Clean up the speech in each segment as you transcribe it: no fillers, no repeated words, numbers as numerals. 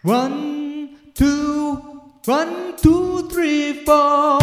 1, 2, 1, 2, 3, 4.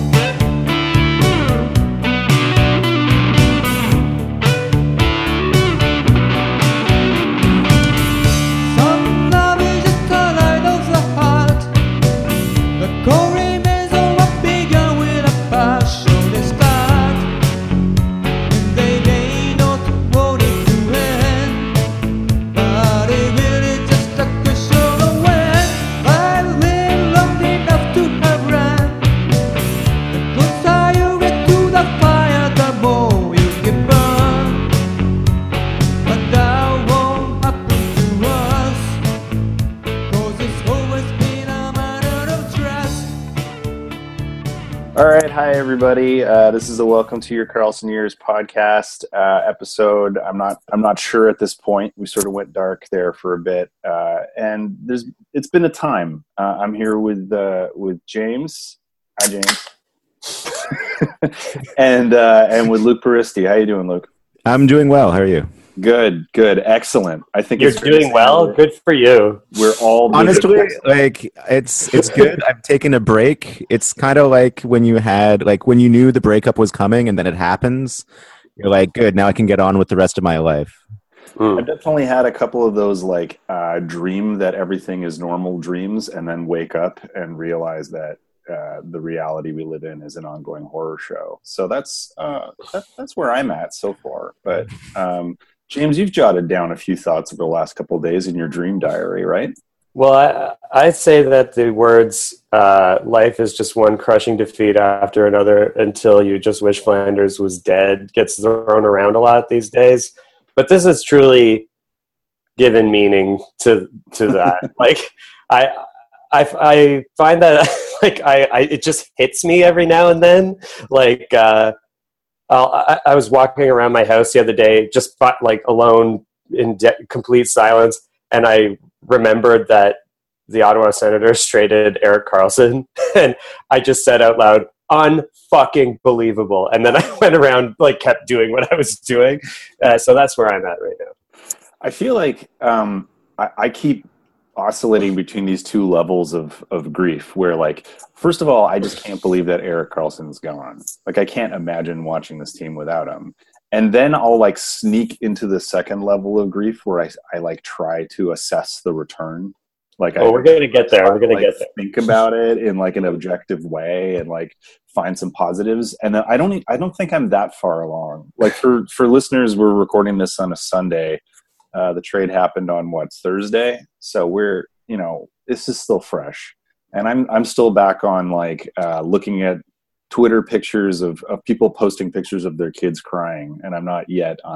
Some love is just the light of the heart. The core remains of what began with a passion they start. And they may not want it to end, but it really just a question of when. I've lived long enough to have run. The closer you get to the fire, the more you get burned. But that won't happen to us, 'cause it's always been a matter of trust. All right, hi everybody. This is a Welcome to Your Carlson Years podcast episode. I'm not sure at this point. We sort of went dark there for a bit, and it's been a time. I'm here with James. Hi, James. and with Luke Paristi. How you doing, Luke? I'm doing well. How are you? Good, excellent. I think You're it's fair to doing say well. that Good for you. We're all Honestly, like it's good. I've taken a break. It's kind of like when you knew the breakup was coming and then it happens. You're like, good. Now I can get on with the rest of my life. I've definitely had a couple of those dream that everything is normal dreams, and then wake up and realize that the reality we live in is an ongoing horror show. So that's where I'm at so far. But James, you've jotted down a few thoughts over the last couple of days in your dream diary, right? Well, I'd say that the words life is just one crushing defeat after another until you just wish Flanders was dead gets thrown around a lot these days. But this has truly given meaning to that. I find that it just hits me every now and then. I was walking around my house the other day, just alone in complete silence, and I remembered that the Ottawa Senators traded Erik Karlsson, and I just said out loud, "Unfucking believable!" And then I went around, kept doing what I was doing. So that's where I'm at right now. I feel like I keep oscillating between these two levels of grief where first of all, I just can't believe that Erik Karlsson's gone. I can't imagine watching this team without him. And then I'll sneak into the second level of grief where I try to assess the return. We're going to get there. We're going to get there. Think about it in an objective way and find some positives. And then I don't think I'm that far along. For listeners, we're recording this on a Sunday. The trade happened on Thursday. So we're, this is still fresh. And I'm still back on looking at Twitter pictures of people posting pictures of their kids crying. And I'm not yet on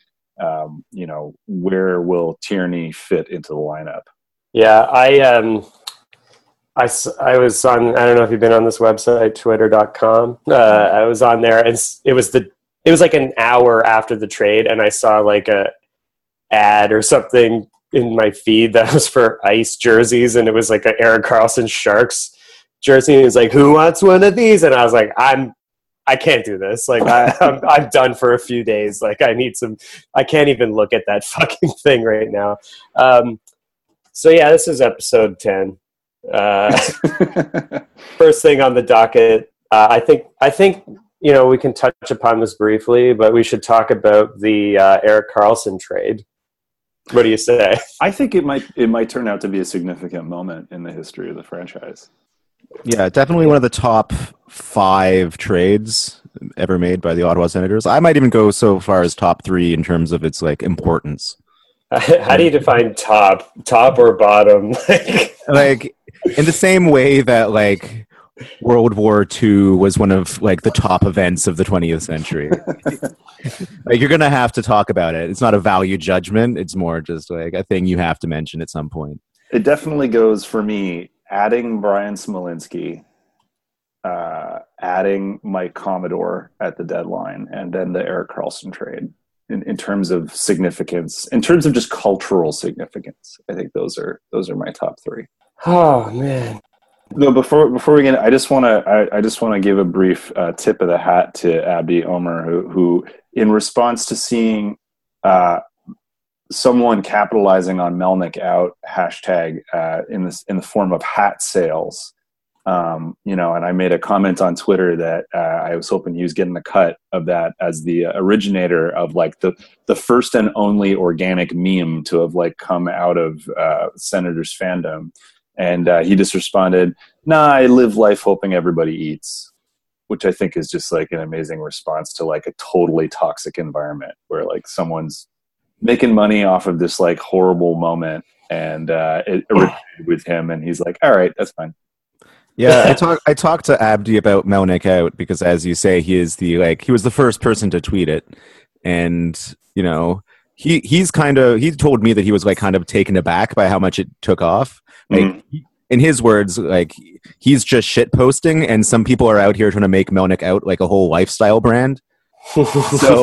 where will Tierney fit into the lineup? Yeah, I was on, I don't know if you've been on this website, twitter.com. I was on there, and it was an hour after the trade, and I saw a ad or something in my feed that was for ice jerseys, and it was an Erik Karlsson Sharks jersey, and he was like, "Who wants one of these?" And I was like, I can't do this. I'm done for a few days. I need some. I can't even look at that fucking thing right now. So yeah, this is episode 10. First thing on the docket. I think we can touch upon this briefly, but we should talk about the Erik Karlsson trade. What do you say? I think it might turn out to be a significant moment in the history of the franchise. Yeah, definitely one of the top 5 trades ever made by the Ottawa Senators. I might even go so far as top 3 in terms of its importance. How do you define top or bottom? In the same way that World War II was one of the top events of the 20th century. You're going to have to talk about it. It's not a value judgment. It's more just a thing you have to mention at some point. It definitely goes for me, adding Brian Smolinski, adding Mike Commodore at the deadline, and then the Erik Karlsson trade. In terms of significance, in terms of just cultural significance, I think those are my top 3. Oh man! No, before we get, I just want to give a brief tip of the hat to Abdi Omer, who in response to seeing someone capitalizing on Melnick out hashtag in the form of hat sales. And I made a comment on Twitter that I was hoping he was getting the cut of that as the originator of like the first and only organic meme to have like come out of Senators fandom. And he just responded, "Nah, I live life hoping everybody eats," which I think is just like an amazing response to like a totally toxic environment where like someone's making money off of this like horrible moment, and it originated with him, and he's like, "All right, that's fine." Yeah, I talked to Abdi about Melnick out because, as you say, he was the first person to tweet it, and he told me that he was like kind of taken aback by how much it took off. Like in his words, like he's just shit posting, and some people are out here trying to make Melnick out like a whole lifestyle brand. So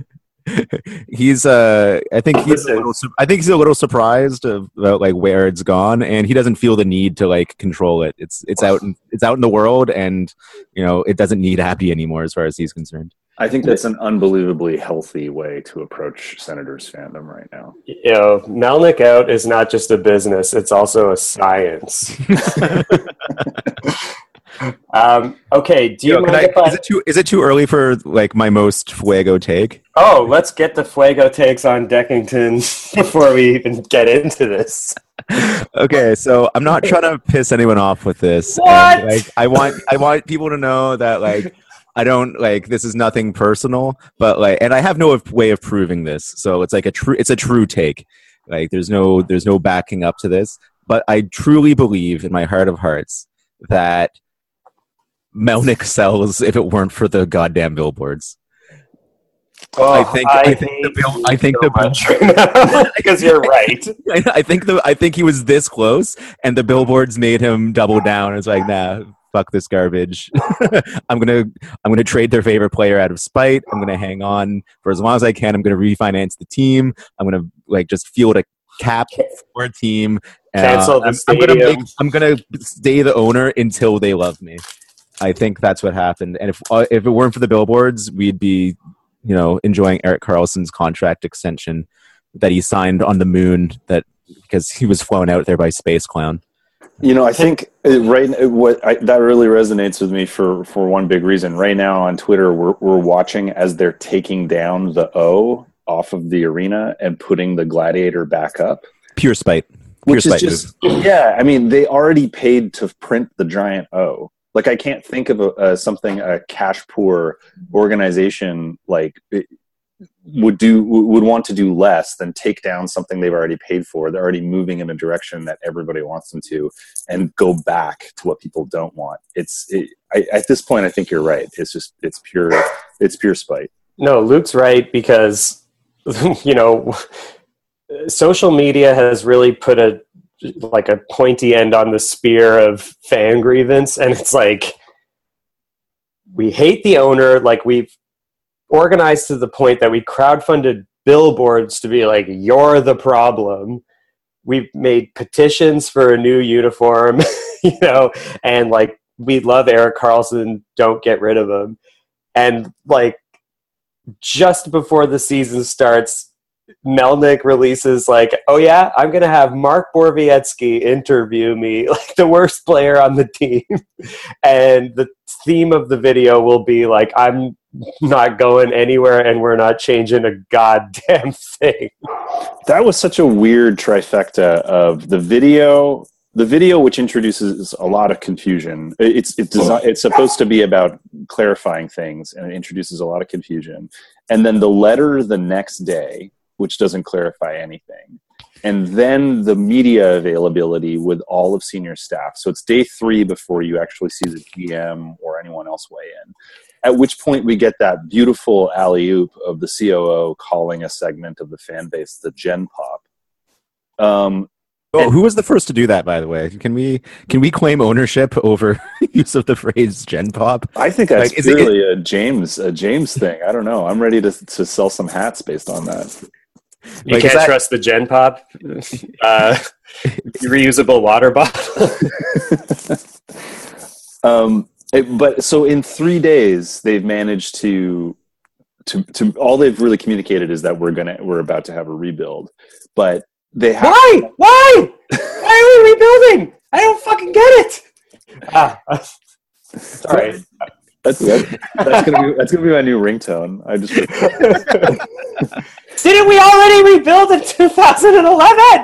I think he's a little surprised about like where it's gone, and he doesn't feel the need to like control it. It's out in the world, and it doesn't need Abdi anymore as far as he's concerned. I think that's an unbelievably healthy way to approach Senators fandom right now. Melnick out is not just a business; it's also a science. Okay, do you mind is it too early for like my most fuego take? Oh, let's get the fuego takes on Deckington before we even get into this. Okay, so I'm not trying to piss anyone off with this. What? And, like, I want people to know that like I don't like this is nothing personal, but like, and I have no way of proving this, so it's like it's a true take. Like there's no backing up to this, but I truly believe in my heart of hearts that Melnick sells if it weren't for the goddamn billboards. Oh, I think because you're right. I think he was this close, and the billboards made him double down. It's like, nah, fuck this garbage. I'm gonna trade their favorite player out of spite. I'm gonna hang on for as long as I can. I'm gonna refinance the team. I'm gonna like just field a cap for a team. Cancel the stadium. I'm gonna stay the owner until they love me. I think that's what happened. And if it weren't for the billboards, we'd be, enjoying Erik Karlsson's contract extension that he signed on the moon because he was flown out there by Space Clown. I think that really resonates with me for one big reason. Right now on Twitter, we're watching as they're taking down the O off of the arena and putting the Gladiator back up. Pure spite. Which is just, yeah, I mean, they already paid to print the giant O. Like, I can't think of a cash poor organization like would want to do less than take down something they've already paid for. They're already moving in a direction that everybody wants them to, and go back to what people don't want. At this point, I think you're right. It's pure spite. No, Luke's right, because social media has really put a pointy end on the spear of fan grievance, and it's like, we hate the owner. Like, we've organized to the point that we crowdfunded billboards to be like, you're the problem. We've made petitions for a new uniform, and like, we love Erik Karlsson, don't get rid of him. And like, just before the season starts, Melnick releases like, oh yeah, I'm going to have Mark Borowiecki interview me, like the worst player on the team. And the theme of the video will be like, I'm not going anywhere and we're not changing a goddamn thing. That was such a weird trifecta of the video, which introduces a lot of confusion. It's supposed to be about clarifying things, and it introduces a lot of confusion. And then the letter the next day, which doesn't clarify anything. And then the media availability with all of senior staff. So it's day 3 before you actually see the GM or anyone else weigh in. At which point we get that beautiful alley-oop of the COO calling a segment of the fan base the Gen Pop. Who was the first to do that, by the way? Can we claim ownership over use of the phrase Gen Pop? I think that's clearly a James thing. I don't know. I'm ready to sell some hats based on that. You can't trust the Gen Pop reusable water bottle. But so in 3 days, they've managed to to all they've really communicated is that we're about to have a rebuild, but they have Why are we rebuilding? I don't fucking get it. Sorry. That's gonna be my new ringtone. I just didn't we already rebuild in 2011?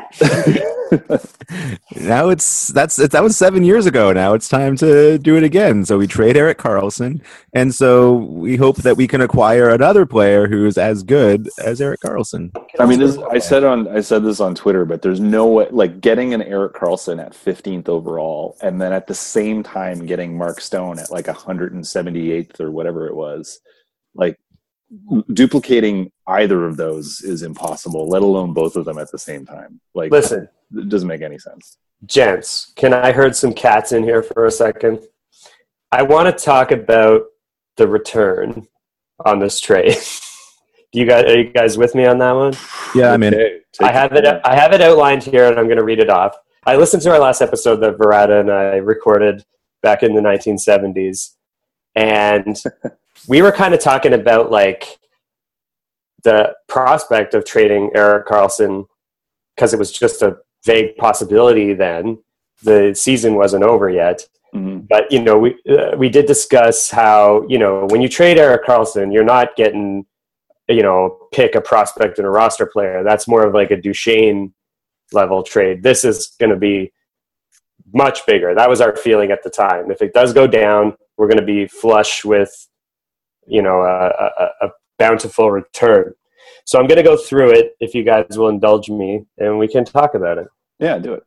Now that was 7 years ago. Now it's time to do it again. So we trade Erik Karlsson, and so we hope that we can acquire another player who is as good as Erik Karlsson. I mean, I said this on Twitter, but there's no way, like, getting an Erik Karlsson at 15th overall, and then at the same time getting Mark Stone at like 178th or whatever it was, like, duplicating either of those is impossible, let alone both of them at the same time. Like, listen, it doesn't make any sense. Gents, can I herd some cats in here for a second? I want to talk about the return on this trade. Are you guys with me on that one? Yeah, I'm in. I have it outlined here, and I'm going to read it off. I listened to our last episode that Verada and I recorded back in the 1970s, and we were kind of talking about like the prospect of trading Erik Karlsson because it was just a vague possibility then. The season wasn't over yet. Mm-hmm. But, you know, we did discuss how, you know, when you trade Erik Karlsson, you're not getting, you know, pick a prospect and a roster player. That's more of like a Duchesne level trade. This is going to be much bigger. That was our feeling at the time. If it does go down, we're going to be flush with, you know, a bountiful return. So I'm going to go through it if you guys will indulge me, and we can talk about it. Yeah, do it.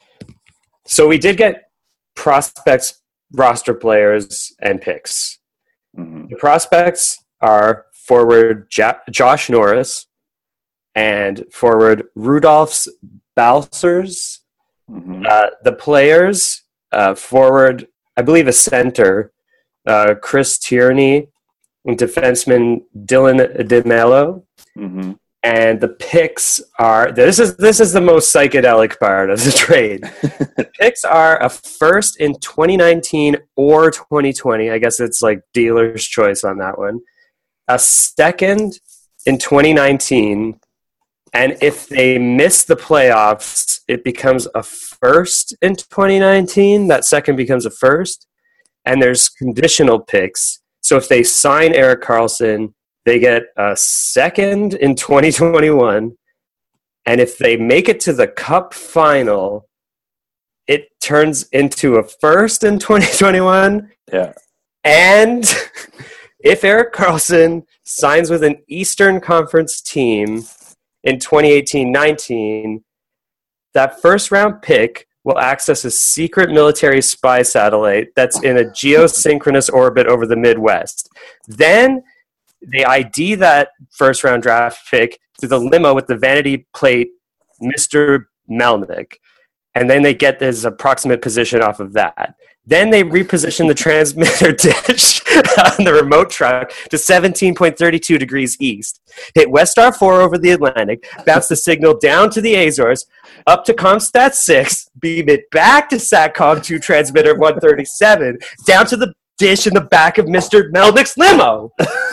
So we did get prospects, roster players, and picks. Mm-hmm. The prospects are forward Josh Norris and forward Rudolfs Balcers. Mm-hmm. The players, forward, I believe a center, Chris Tierney, and defenseman Dylan DeMello. Mm-hmm. And the picks are, this is the most psychedelic part of the trade. The picks are a first in 2019 or 2020. I guess it's like dealer's choice on that one. A second in 2019. And if they miss the playoffs, it becomes a first in 2019. That second becomes a first. And there's conditional picks. So if they sign Erik Karlsson, they get a second in 2021. And if they make it to the Cup final, it turns into a first in 2021. Yeah. And if Erik Karlsson signs with an Eastern Conference team in 2018-19, that first round pick will access a secret military spy satellite that's in a geosynchronous orbit over the Midwest. Then they ID that first round draft pick to the limo with the vanity plate Mr. Melnick, and then they get his approximate position off of that. Then they reposition the transmitter dish on the remote truck to 17.32 degrees east, hit Westar 4 over the Atlantic, bounce the signal down to the Azores, up to Comstat 6, beam it back to SATCOM 2 transmitter 137, down to the dish in the back of Mr. Melnick's limo.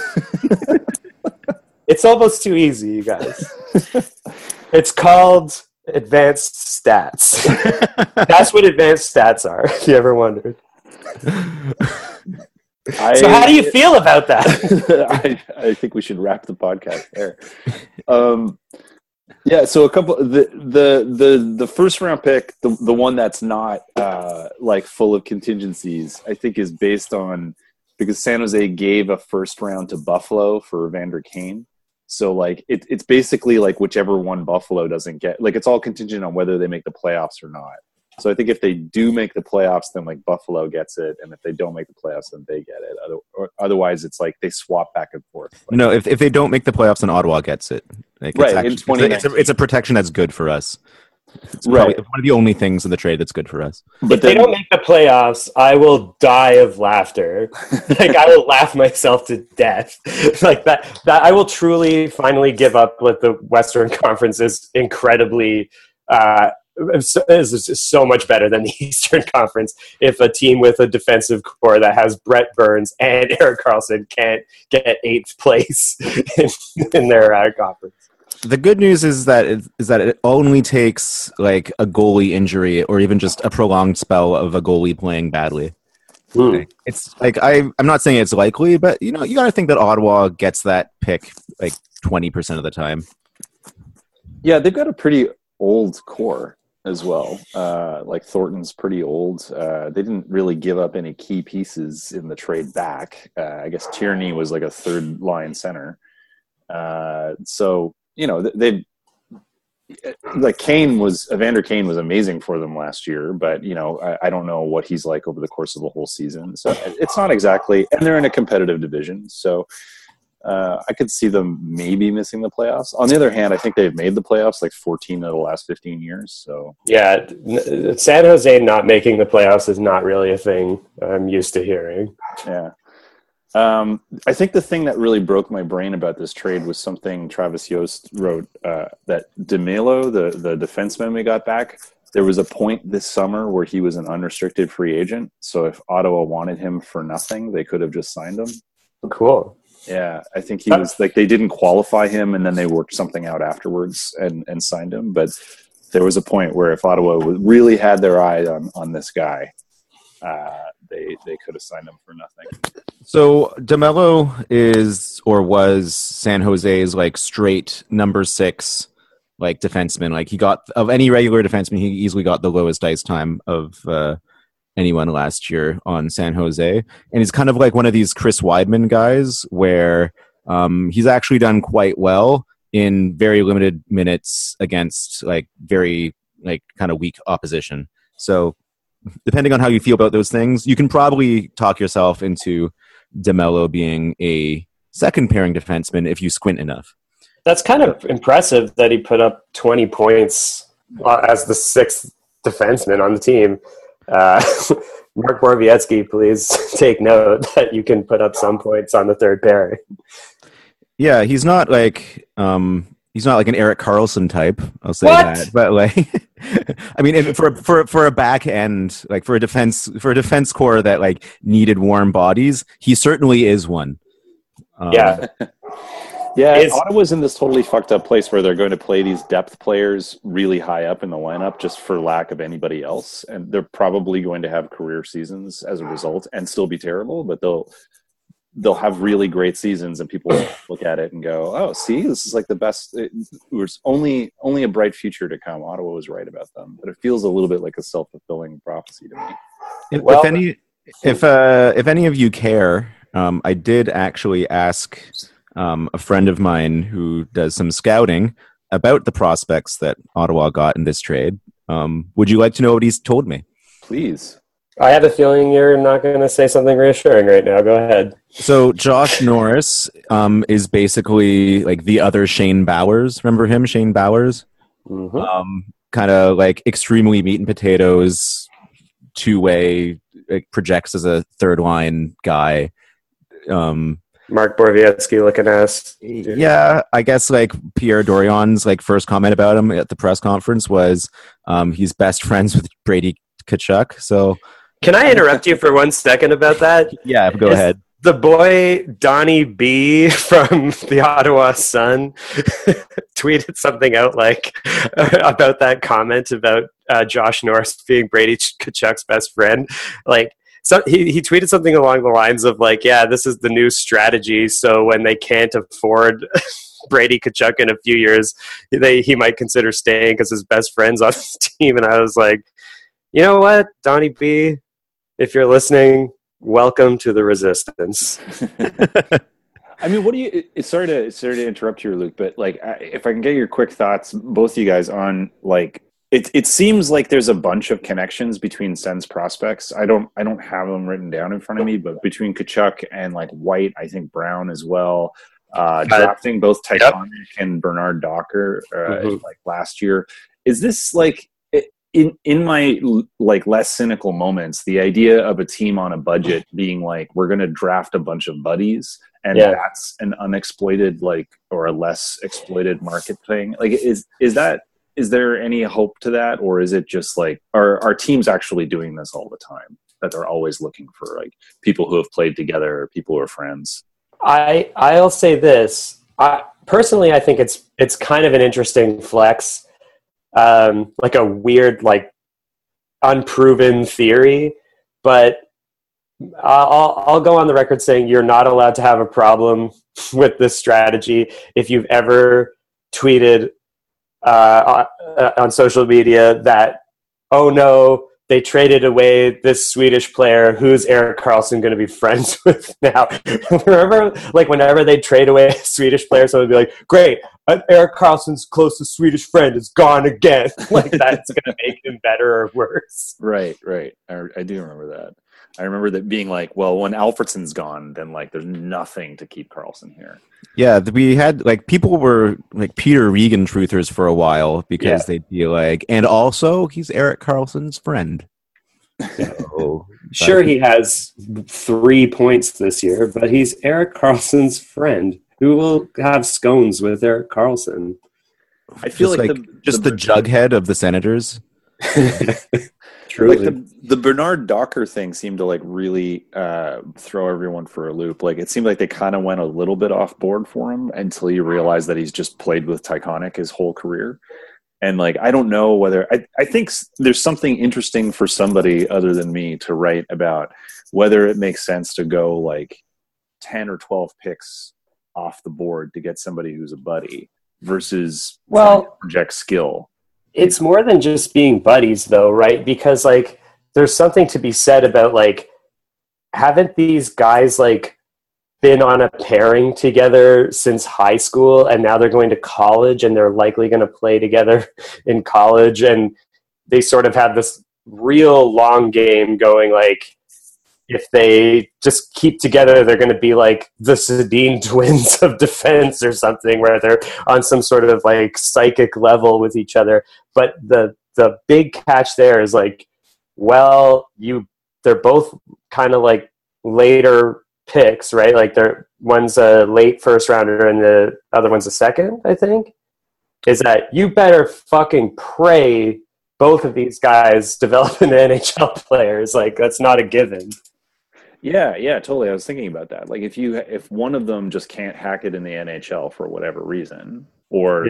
It's almost too easy, you guys. It's called advanced stats. That's what advanced stats are, if you ever wondered. So how do you feel about that? I think we should wrap the podcast there. Yeah, so a couple the first round pick, the one that's not like full of contingencies, I think is based on because San Jose gave a first round to Buffalo for Evander Kane. So like it's basically like whichever one Buffalo doesn't get, like it's all contingent on whether they make the playoffs or not. So I think if they do make the playoffs, then like Buffalo gets it, and if they don't make the playoffs, then they get it. Otherwise, it's like they swap back and forth. Like, no, if they don't make the playoffs, then Ottawa gets it. Like, right, it's a protection that's good for us. It's right, one of the only things in the trade that's good for us. But if they don't make the playoffs, I will die of laughter. Like I will laugh myself to death. Like that I will truly finally give up with the Western Conference is incredibly is so much better than the Eastern Conference if a team with a defensive core that has Brett Burns and Erik Karlsson can't get 8th place in their conference. The good news is that it only takes like a goalie injury or even just a prolonged spell of a goalie playing badly. It's like I'm not saying it's likely, but you got to think that Ottawa gets that pick like 20% of the time. Yeah, they've got a pretty old core as well. Like Thornton's pretty old. They didn't really give up any key pieces in the trade back. I guess Tierney was like a third line center. So they like Evander Kane was amazing for them last year, but I don't know what he's like over the course of the whole season. So it's not exactly, and they're in a competitive division. So I could see them maybe missing the playoffs. On the other hand, I think they've made the playoffs like 14 of the last 15 years. So yeah, San Jose not making the playoffs is not really a thing I'm used to hearing. Yeah. I think the thing that really broke my brain about this trade was something Travis Yost wrote, that DeMelo, the defenseman we got back, there was a point this summer where he was an unrestricted free agent. So if Ottawa wanted him for nothing, they could have just signed him. Cool. Yeah, I think he was like, they didn't qualify him and then they worked something out afterwards and signed him. But there was a point where if Ottawa really had their eye on this guy, they could have signed him for nothing. So DeMelo is or was San Jose's like straight number 6 like defenseman. Like he got, of any regular defenseman, he easily got the lowest ice time of anyone last year on San Jose. And he's kind of like one of these Chris Weidman guys where he's actually done quite well in very limited minutes against like very like kind of weak opposition. So depending on how you feel about those things, you can probably talk yourself into DeMelo being a second pairing defenseman if you squint enough. That's kind of impressive that he put up 20 points as the 6th defenseman on the team. Mark Borowiecki, please take note that you can put up some points on the third pairing. Yeah, he's not like an Erik Karlsson type. I'll say that, but like, I mean, for a back end, like for a defense core that like needed warm bodies, he certainly is one. Yeah. Yeah, Ottawa's in this totally fucked up place where they're going to play these depth players really high up in the lineup just for lack of anybody else. And they're probably going to have career seasons as a result and still be terrible, but they'll have really great seasons and people look at it and go, oh, see, this is like the best. There's only a bright future to come. Ottawa was right about them, but it feels a little bit like a self-fulfilling prophecy to me. If any of you care, I did actually ask a friend of mine who does some scouting about the prospects that Ottawa got in this trade. Would you like to know what he's told me? Please. I have a feeling you're not going to say something reassuring right now. Go ahead. So Josh Norris is basically like the other Shane Bowers. Remember him, Shane Bowers? Mm-hmm. Kind of like extremely meat and potatoes, two-way, like projects as a third-line guy. Mark Borowiecki looking ass. Yeah, I guess like Pierre Dorion's like first comment about him at the press conference was he's best friends with Brady Tkachuk. So can I interrupt you for 1 second about that? Yeah, go ahead. The boy Donnie B from the Ottawa Sun tweeted something out like about that comment about Josh Norris being Brady Tkachuk's best friend. Like, so he tweeted something along the lines of like, yeah, this is the new strategy. So when they can't afford Brady Tkachuk in a few years, he might consider staying because his best friend's on the team. And I was like, you know what, Donnie B, if you're listening, welcome to the resistance. I mean, what do you? Sorry to interrupt you, Luke, but like, if I can get your quick thoughts, both of you guys, on like. It seems like there's a bunch of connections between Sens prospects. I don't have them written down in front of me, but between Tkachuk and like White, I think Brown as well. Drafting both Titanic and Bernard Docker like last year. Is this like in my like less cynical moments, the idea of a team on a budget being like, we're going to draft a bunch of buddies and that's an unexploited like or a less exploited market thing? Like is that is there any hope to that, or is it just like are teams actually doing this all the time? That they're always looking for like people who have played together, people who are friends. I'll say this. Personally, I think it's kind of an interesting flex, like a weird, like unproven theory. But I'll go on the record saying you're not allowed to have a problem with this strategy if you've ever tweeted on social media that, oh no, they traded away this Swedish player. Who's Erik Karlsson going to be friends with now? Remember, like whenever they trade away a Swedish player, someone would be like, great, Erik Karlsson's closest Swedish friend is gone again. Like that's going to make him better or worse. Right. I do remember that. I remember that being like, well, when Alfredsson's gone, then like there's nothing to keep Karlsson here. Yeah, we had like people were like Peter Regan truthers for a while because they'd be like, and also he's Erik Karlsson's friend. So, sure, he has 3 points this year, but he's Erik Karlsson's friend. Who will have scones with Erik Karlsson? I feel like the jughead of the Senators. Truly. Like the Bernard Docker thing seemed to like really throw everyone for a loop. Like it seemed like they kind of went a little bit off board for him until you realize that he's just played with Tyconic his whole career. And like I don't know whether I think there's something interesting for somebody other than me to write about whether it makes sense to go like 10 or 12 picks off the board to get somebody who's a buddy versus project skill. It's more than just being buddies, though, right? Because, like, there's something to be said about, like, haven't these guys, like, been on a pairing together since high school, and now they're going to college, and they're likely going to play together in college, and they sort of have this real long game going, like, if they just keep together, they're going to be like the Sedin twins of defense or something, where they're on some sort of like psychic level with each other. But the big catch there is like, well, they're both kind of like later picks, right? Like one's a late first rounder and the other one's a second, I think. Is that you better fucking pray both of these guys develop into NHL players. Like that's not a given. Yeah, totally. I was thinking about that. Like if one of them just can't hack it in the NHL for whatever reason, or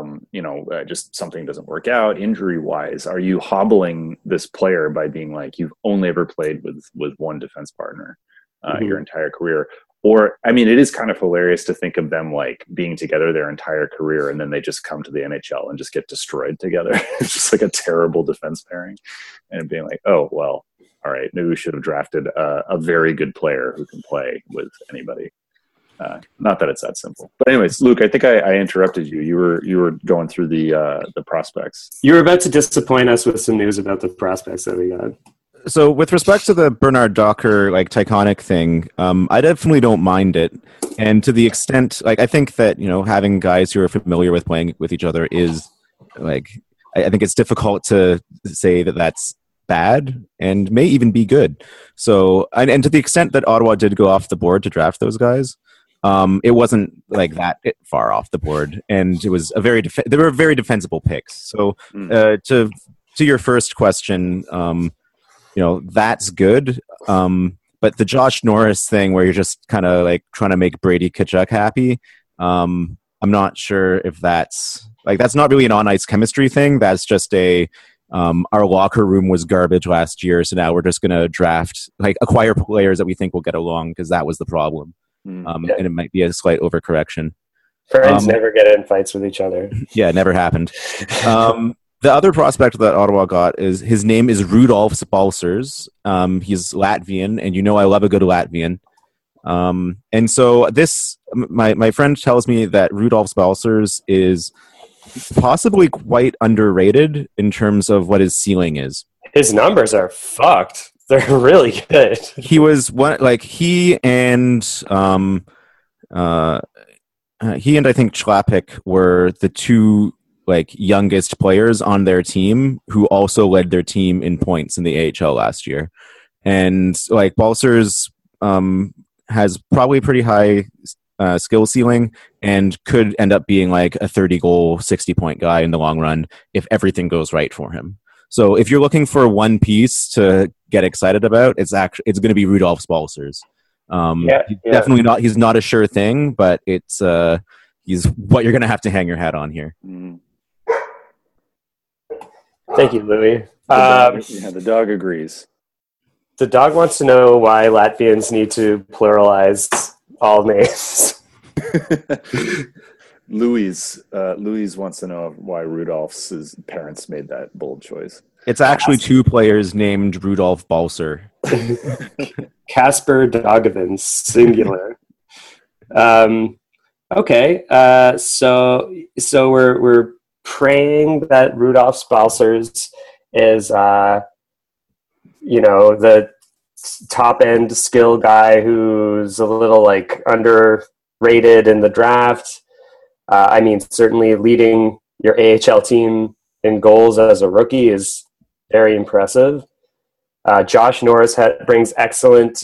just something doesn't work out injury wise, are you hobbling this player by being like you've only ever played with one defense partner your entire career? Or I mean, it is kind of hilarious to think of them like being together their entire career and then they just come to the NHL and just get destroyed together. It's just like a terrible defense pairing, and being like, oh well. All right, maybe we should have drafted a very good player who can play with anybody. Not that it's that simple. But anyways, Luke, I think I interrupted you. You were going through the prospects. You were about to disappoint us with some news about the prospects that we got. So with respect to the Bernard Docker like Tyconic thing, I definitely don't mind it. And to the extent, like I think that having guys who are familiar with playing with each other is like I think it's difficult to say that that's bad and may even be good. So and to the extent that Ottawa did go off the board to draft those guys, it wasn't like that far off the board, and it was they were very defensible picks. So to your first question, that's good. But the Josh Norris thing, where you're just kind of like trying to make Brady Tkachuk happy, I'm not sure if that's not really an on-ice chemistry thing. That's just our locker room was garbage last year, so now we're just going to acquire players that we think will get along, because that was the problem. And it might be a slight overcorrection. Friends never get in fights with each other. Yeah, it never happened. The other prospect that Ottawa got his name is Rudolf Balcers. He's Latvian, and I love a good Latvian. And so my friend tells me that Rudolf Balcers is possibly quite underrated in terms of what his ceiling is. His numbers are fucked. They're really good. He was he and I think Chlapik were the two youngest players on their team who also led their team in points in the AHL last year. And Balcers has probably pretty high skill ceiling and could end up being like a 30-goal, 60-point guy in the long run if everything goes right for him. So if you're looking for one piece to get excited about, it's going to be Rudolf Balcers. Definitely not. He's not a sure thing, but he's what you're going to have to hang your hat on here. Thank you, Louis. The dog agrees. The dog wants to know why Latvians need to pluralize all names. Louis wants to know why Rudolph's parents made that bold choice. It's actually two players named Rudolf Balcer. Casper Dogovin, singular. Okay, so we're praying that Rudolf Balcers is, the top end skill guy who's a little like underrated in the draft. Certainly leading your AHL team in goals as a rookie is very impressive. Josh Norris brings excellent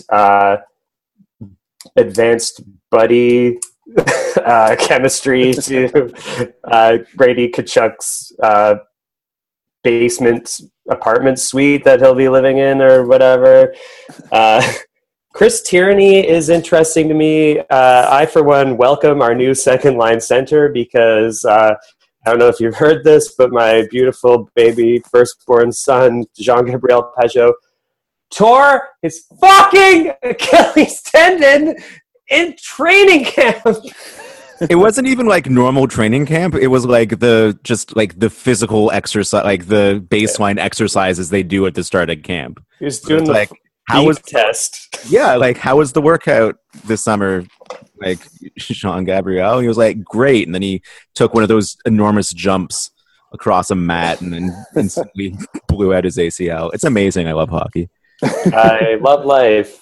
advanced buddy chemistry to Brady Tkachuk's basement apartment suite that he'll be living in or whatever. Chris Tierney is interesting to me. I, for one, welcome our new second line center because I don't know if you've heard this, but my beautiful baby firstborn son, Jean-Gabriel Pageau, tore his fucking Achilles tendon in training camp. It wasn't even like normal training camp. It was like the physical exercise, like the baseline exercises they do at the start of camp. He was doing the like, how was test? Yeah, like how was the workout this summer? Like Jean Gabriel, he was like great, and then he took one of those enormous jumps across a mat and then instantly blew out his ACL. It's amazing. I love hockey. I love life.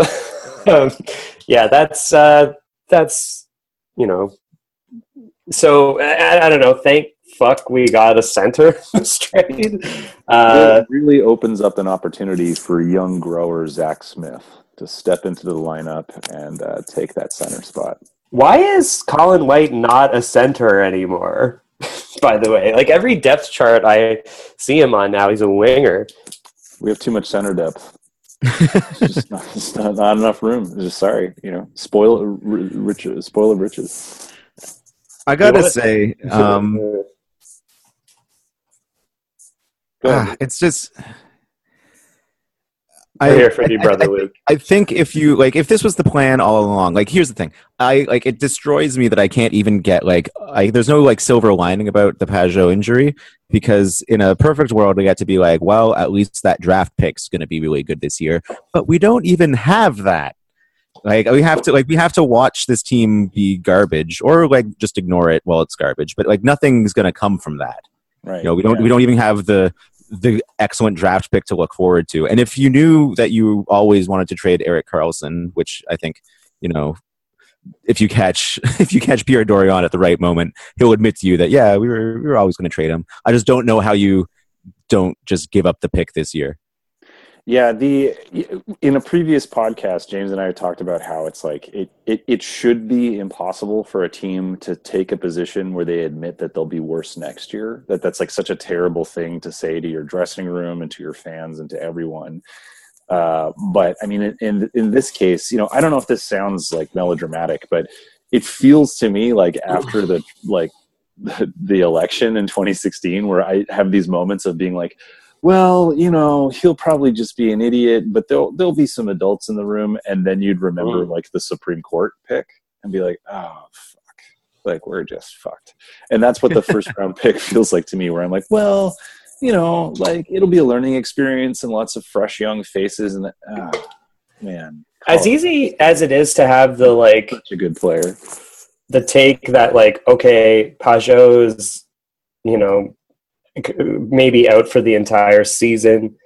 Yeah, that's So I don't know. Thank fuck we got a center straight. It really opens up an opportunity for young grower Zach Smith to step into the lineup and take that center spot. Why is Colin White not a center anymore? By the way, like every depth chart I see him on now, he's a winger. We have too much center depth. It's just not enough room. Just sorry, spoil of riches. I gotta say, it's just. We're here for you, brother Luke. I think if this was the plan all along, like here's the thing, it destroys me that I can't even get there's no silver lining about the Pageau injury, because in a perfect world we get to be like, well, at least that draft pick's going to be really good this year, but we don't even have that. We have to watch this team be garbage, or just ignore it while it's garbage. But nothing's going to come from that. Right. We don't even have the excellent draft pick to look forward to. And if you knew that you always wanted to trade Erik Karlsson, which I think, if you catch Pierre Dorion at the right moment, he'll admit to you that, yeah, we were always going to trade him. I just don't know how you don't just give up the pick this year. Yeah, in a previous podcast, James and I talked about how it's it should be impossible for a team to take a position where they admit that they'll be worse next year. That's such a terrible thing to say to your dressing room and to your fans and to everyone. But I mean, in this case, I don't know if this sounds melodramatic, but it feels to me like after the election in 2016, where I have these moments of being like, well, he'll probably just be an idiot, but there'll be some adults in the room, and then you'd remember the Supreme Court pick and be like, oh fuck, we're just fucked. And that's what the first round pick feels like to me, where I'm like, well, it'll be a learning experience and lots of fresh young faces, and man, as easy as it is to have such a good player, the take that okay, Pageau is maybe out for the entire season.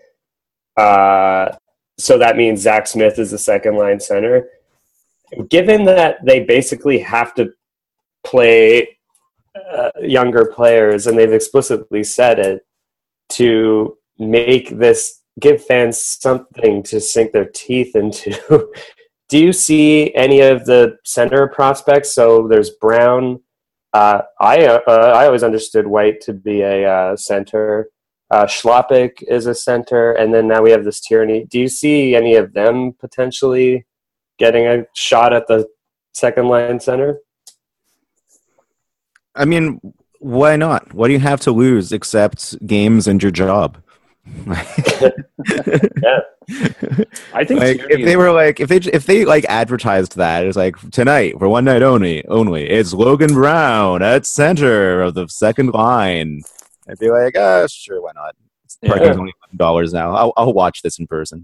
So that means Zach Smith is the second line center. Given that they basically have to play younger players, and they've explicitly said it, to make this, give fans something to sink their teeth into, do you see any of the center prospects? So there's Brown. I always understood White to be a center. Schlappick is a center, and then now we have this Tierney. Do you see any of them potentially getting a shot at the second line center? I mean, why not? What do you have to lose except games and your job? Yeah, I think Like, Tierney if they were like, if they like advertised that, it's like tonight for one night only, it's Logan Brown at center of the second line. I'd be like, sure, why not? Parking's only $11 now. I'll watch this in person.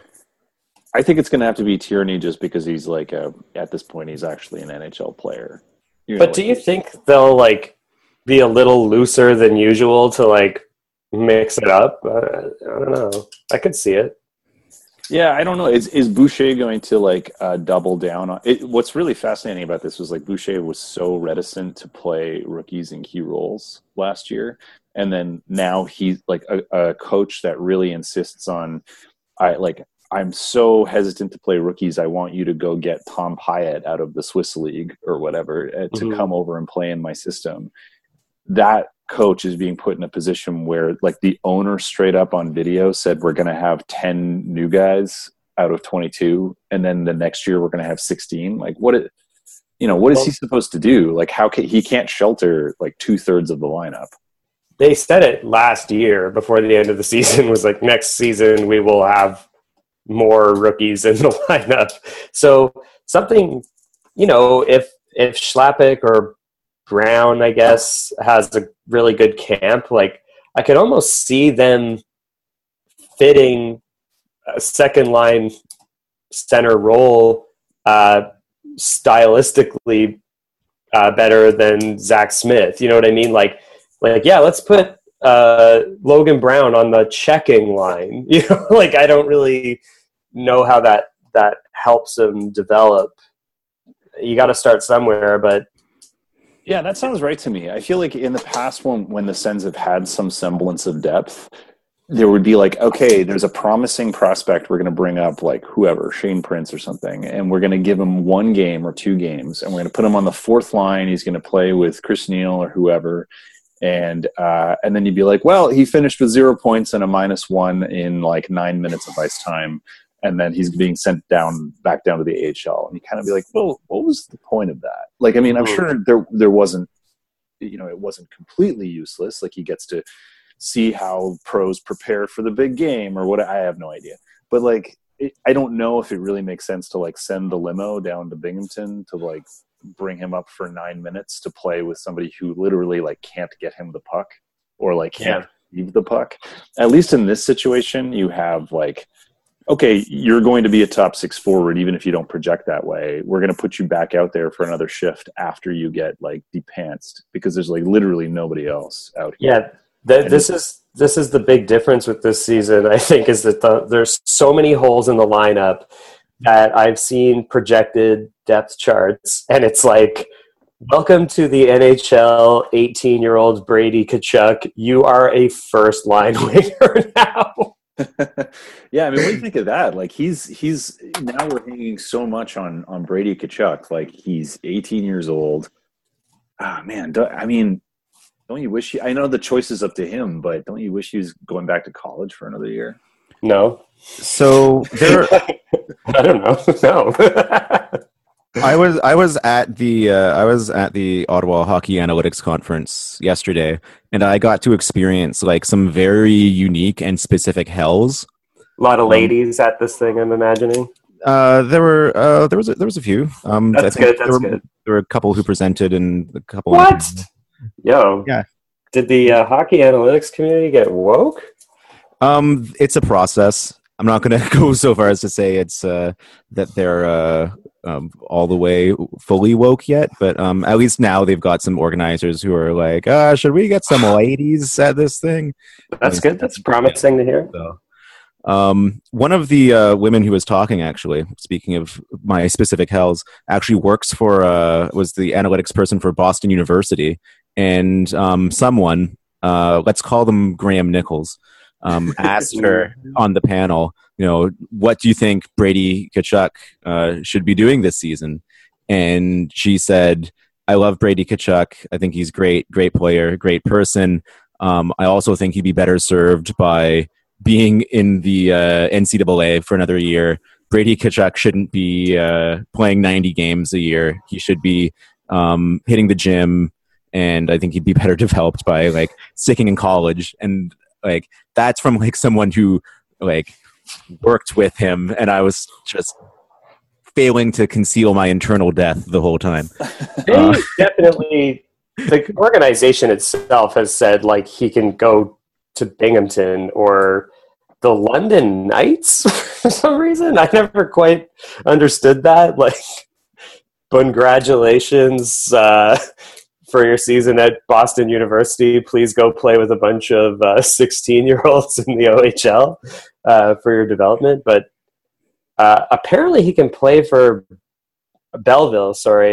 I think it's going to have to be Tierney just because he's like at this point he's actually an NHL player. but do you think they'll like be a little looser than usual to like mix it up? I don't know. I could see it. Yeah, I don't know. Is Boucher going to like double down on it? What's really fascinating about this was like Boucher was so reticent to play rookies in key roles last year, and then now he's like a coach that really insists on, I'm so hesitant to play rookies. I want you to go get Tom Pyatt out of the Swiss League or whatever to come over and play in my system. That coach is being put in a position where like the owner straight up on video said we're going to have 10 new guys out of 22 and then the next year we're going to have 16. Like what is he supposed to do? Like he can't shelter like 2/3 of the lineup. They said it last year before the end of the season was like next season we will have more rookies in the lineup. So something, if Schlappick or Brown, I guess, has a really good camp, like I could almost see them fitting a second line center role stylistically better than Zach Smith. You know what I mean? Like yeah, let's put Logan Brown on the checking line. Like I don't really know how that helps him develop. You got to start somewhere, but yeah, that sounds right to me. I feel like in the past when the Sens have had some semblance of depth, there would be like, okay, there's a promising prospect we're going to bring up, like whoever, Shane Prince or something, and we're going to give him 1 game or 2 games, and we're going to put him on the 4th line. He's going to play with Chris Neal or whoever, and then you'd be like, well, he finished with 0 points and a -1 in like 9 minutes of ice time, and then he's being sent back down to the AHL. And you kind of be like, well, what was the point of that? Like, I mean, I'm sure there wasn't, it wasn't completely useless. Like he gets to see how pros prepare for the big game or what. I have no idea. But like, I don't know if it really makes sense to like send the limo down to Binghamton to like bring him up for 9 minutes to play with somebody who literally like can't get him the puck or like can't leave the puck. At least in this situation, you have like, okay, you're going to be a top 6 forward, even if you don't project that way. We're going to put you back out there for another shift after you get like depantsed because there's like literally nobody else out here. Yeah, this is the big difference with this season, I think, is that there's so many holes in the lineup that I've seen projected depth charts, and it's like, welcome to the NHL, 18-year-old Brady Tkachuk. You are a first-line winger now. Yeah, I mean, what do you think of that? Like, he's now we're hanging so much on Brady Tkachuk. Like, he's 18 years old. Ah, man, don't you wish I know the choice is up to him, but don't you wish he was going back to college for another year? No. So there, I don't know. No. I was at the Ottawa Hockey Analytics Conference yesterday, and I got to experience like some very unique and specific hells. A lot of ladies at this thing, I'm imagining. There was a few. That's good. That's good. There were a couple who presented and a couple. What? Yo. Yeah. Did the hockey analytics community get woke? It's a process. I'm not going to go so far as to say it's that they're all the way fully woke yet, but at least now they've got some organizers who are like, should we get some ladies at this thing? That's good. That's promising to hear. So, one of the women who was talking, actually, speaking of my specific hells, actually works for was the analytics person for Boston University, and someone, let's call them Graham Nichols, asked her on the panel, what do you think Brady Tkachuk should be doing this season? And she said, I love Brady Tkachuk. I think he's great player, great person. I also think he'd be better served by being in the NCAA for another year. Brady Tkachuk shouldn't be playing 90 games a year. He should be hitting the gym, and I think he'd be better developed by like sticking in college. And like that's from like someone who like worked with him, and I was just failing to conceal my internal death the whole time. They definitely, the organization itself has said like he can go to Binghamton or the London Knights for some reason. I never quite understood that. Like, congratulations for your season at Boston University. Please go play with a bunch of 16-year-olds in the OHL for your development. But apparently he can play for Belleville,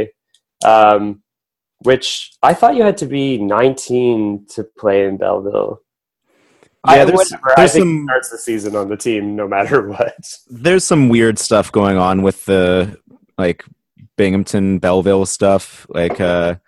which I thought you had to be 19 to play in Belleville. Yeah, I think he starts the season on the team no matter what. There's some weird stuff going on with the like Binghamton Belleville stuff. Like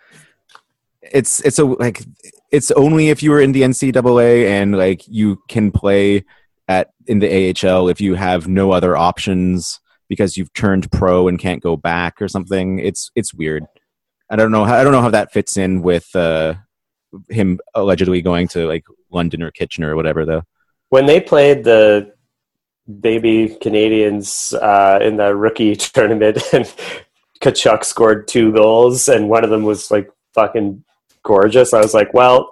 it's only if you were in the NCAA and like you can play in the AHL if you have no other options because you've turned pro and can't go back or something. It's weird. I don't know how that fits in with him allegedly going to like London or Kitchener or whatever, though. When they played the baby Canadians in the rookie tournament and Tkachuk scored 2 goals and one of them was like fucking gorgeous, I was like, well,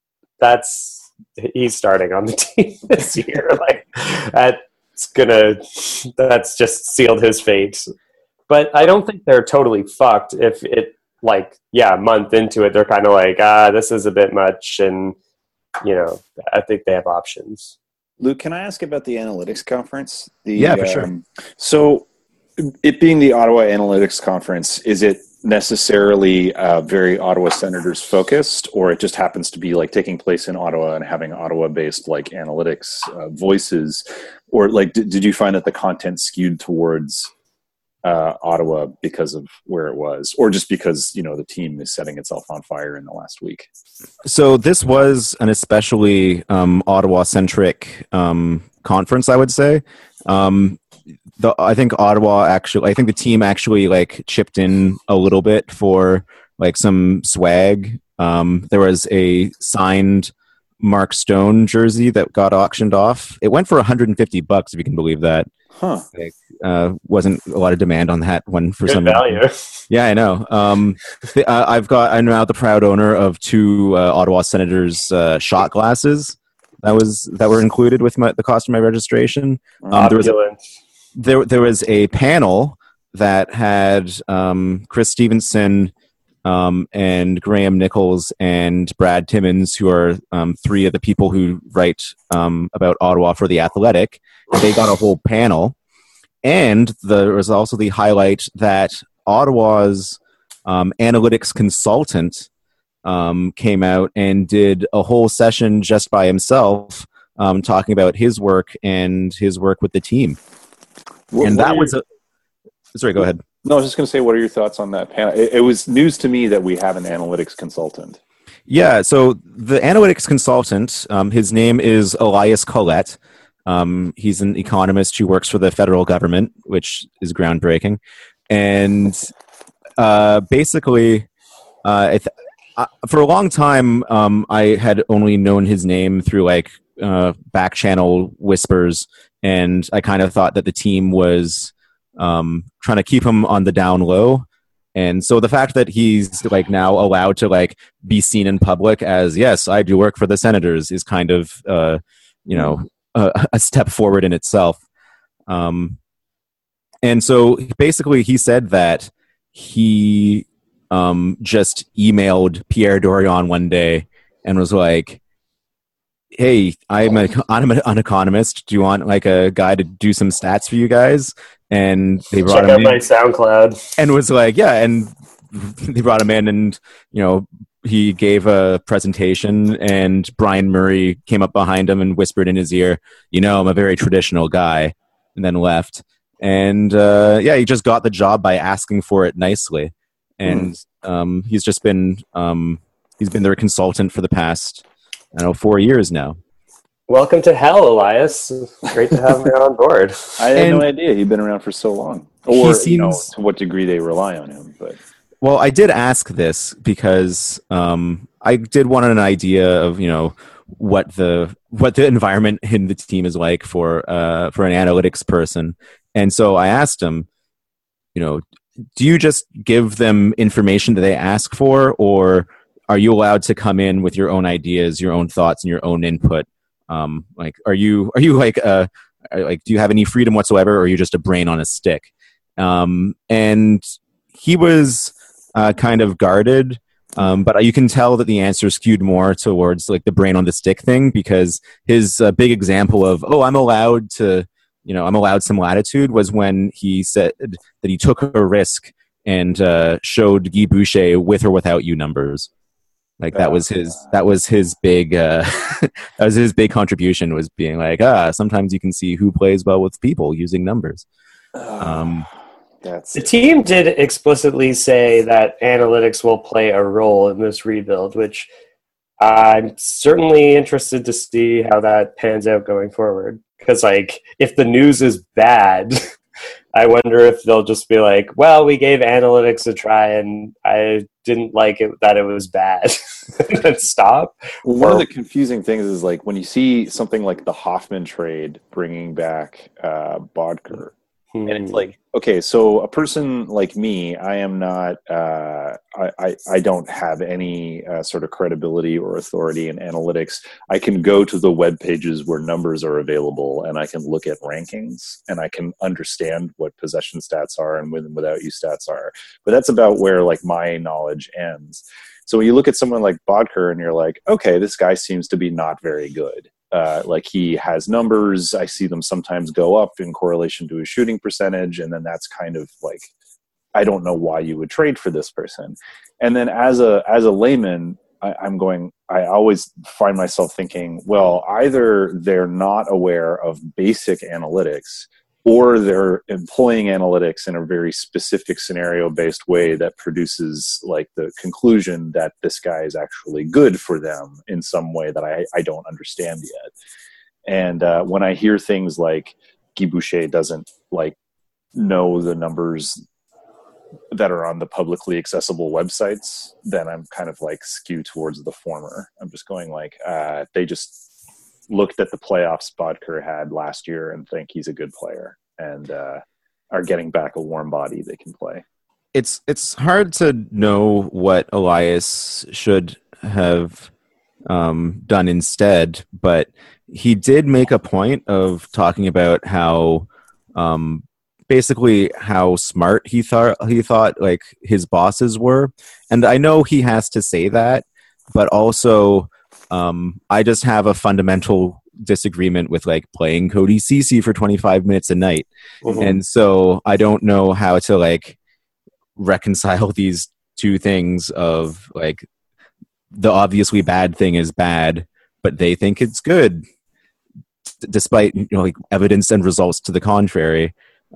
he's starting on the team this year. Like that's just sealed his fate. But I don't think they're totally fucked if it a month into it, they're kind of like, this is a bit much. And, I think they have options. Luke, can I ask about the analytics conference? Yeah, for sure. So it being the Ottawa Analytics Conference, is it necessarily very Ottawa Senators focused, or it just happens to be like taking place in Ottawa and having Ottawa-based like analytics voices? Or like, did you find that the content skewed towards Ottawa because of where it was, or just because the team is setting itself on fire in the last week? So this was an especially Ottawa-centric conference, I would say. I think the team actually like chipped in a little bit for like some swag. There was a signed Mark Stone jersey that got auctioned off. It went for $150, if you can believe that. Huh. Wasn't a lot of demand on that one for good some value. Yeah, I know. I'm now the proud owner of 2 Ottawa Senators shot glasses that were included with the cost of my registration. There was a panel that had Chris Stevenson and Graham Nichols and Brad Timmons, who are 3 of the people who write about Ottawa for The Athletic. They got a whole panel. And there was also the highlight that Ottawa's analytics consultant came out and did a whole session just by himself talking about his work and his work with the team. Sorry, go ahead. No, I was just going to say, what are your thoughts on that panel? It was news to me that we have an analytics consultant. Yeah, so the analytics consultant, his name is Elias Collette. He's an economist who works for the federal government, which is groundbreaking. And basically, for a long time, I had only known his name through like back channel whispers, and I kind of thought that the team was trying to keep him on the down low. And so the fact that he's like now allowed to like be seen in public as, yes, I do work for the Senators is kind of, a step forward in itself. And so basically he said that he just emailed Pierre Dorion one day and was like, hey, I'm an economist. Do you want like a guy to do some stats for you guys? And they brought him in. Check out my SoundCloud. And was like, yeah, and they brought him in and, he gave a presentation and Brian Murray came up behind him and whispered in his ear, I'm a very traditional guy. and then left. And he just got the job by asking for it nicely. And he's just been he's been their consultant for the past 4 years now. Welcome to hell, Elias. Great to have you on board. I had no idea he'd been around for so long, or seems, to what degree they rely on him. But I did ask this because I did want an idea of what the environment in the team is like for an analytics person, and so I asked him, do you just give them information that they ask for, or are you allowed to come in with your own ideas, your own thoughts, and your own input? Are you like do you have any freedom whatsoever, or are you just a brain on a stick? And he was kind of guarded, but you can tell that the answer skewed more towards like the brain on the stick thing, because his big example of I'm allowed some latitude was when he said that he took a risk and showed Guy Boucher with or without you numbers. Like that was his big that was his big contribution, was being like, sometimes you can see who plays well with people using numbers. The team did explicitly say that analytics will play a role in this rebuild, which I'm certainly interested to see how that pans out going forward. Because if the news is bad, I wonder if they'll just be like, well, we gave analytics a try and I didn't like it that it was bad. And stop. One of the confusing things is when you see something like the Hoffman trade bringing back Bodker. And it's okay, so a person like me, I am not, I don't have any sort of credibility or authority in analytics. I can go to the web pages where numbers are available, and I can look at rankings, and I can understand what possession stats are and with and without you stats are. But that's about where my knowledge ends. So when you look at someone like Bodker and you're like, okay, this guy seems to be not very good. He has numbers. I see them sometimes go up in correlation to his shooting percentage. And then that's kind of I don't know why you would trade for this person. And then as a layman, I always find myself thinking, well, either they're not aware of basic analytics, or they're employing analytics in a very specific scenario-based way that produces the conclusion that this guy is actually good for them in some way that I don't understand yet. And when I hear things like Guy Boucher doesn't know the numbers that are on the publicly accessible websites, then I'm kind of skew towards the former. I'm just going they just looked at the playoffs Bodker had last year and think he's a good player, and are getting back a warm body they can play. It's hard to know what Elias should have done instead, but he did make a point of talking about how basically how smart he thought his bosses were, and I know he has to say that, but also I just have a fundamental disagreement with playing Cody Ceci for 25 minutes a night. Mm-hmm. And so I don't know how to reconcile these two things of the obviously bad thing is bad, but they think it's good despite evidence and results to the contrary.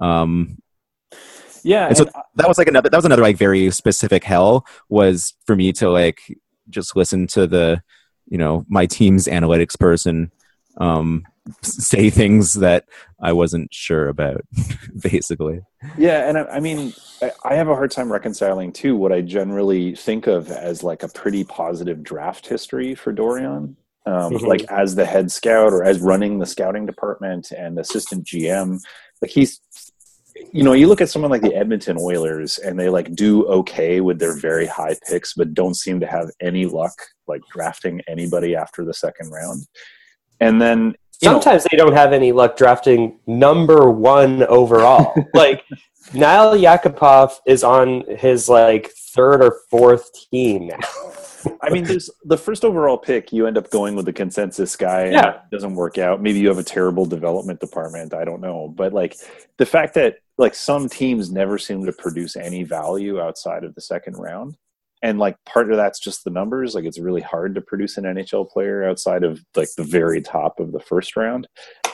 Yeah. And so that was another very specific hell, was for me to just listen to the my team's analytics person say things that I wasn't sure about, basically. Yeah, and I have a hard time reconciling too what I generally think of as a pretty positive draft history for Dorian, as the head scout or as running the scouting department and assistant GM. He's, you look at someone like the Edmonton Oilers and they do okay with their very high picks, but don't seem to have any luck drafting anybody after the second round. And then sometimes they don't have any luck drafting number one overall. Nail Yakupov is on his third or fourth team now. There's the first overall pick. You end up going with the consensus guy. And it doesn't work out. Maybe you have a terrible development department. I don't know. But the fact that some teams never seem to produce any value outside of the second round. And part of that's just the numbers. It's really hard to produce an NHL player outside of the very top of the first round.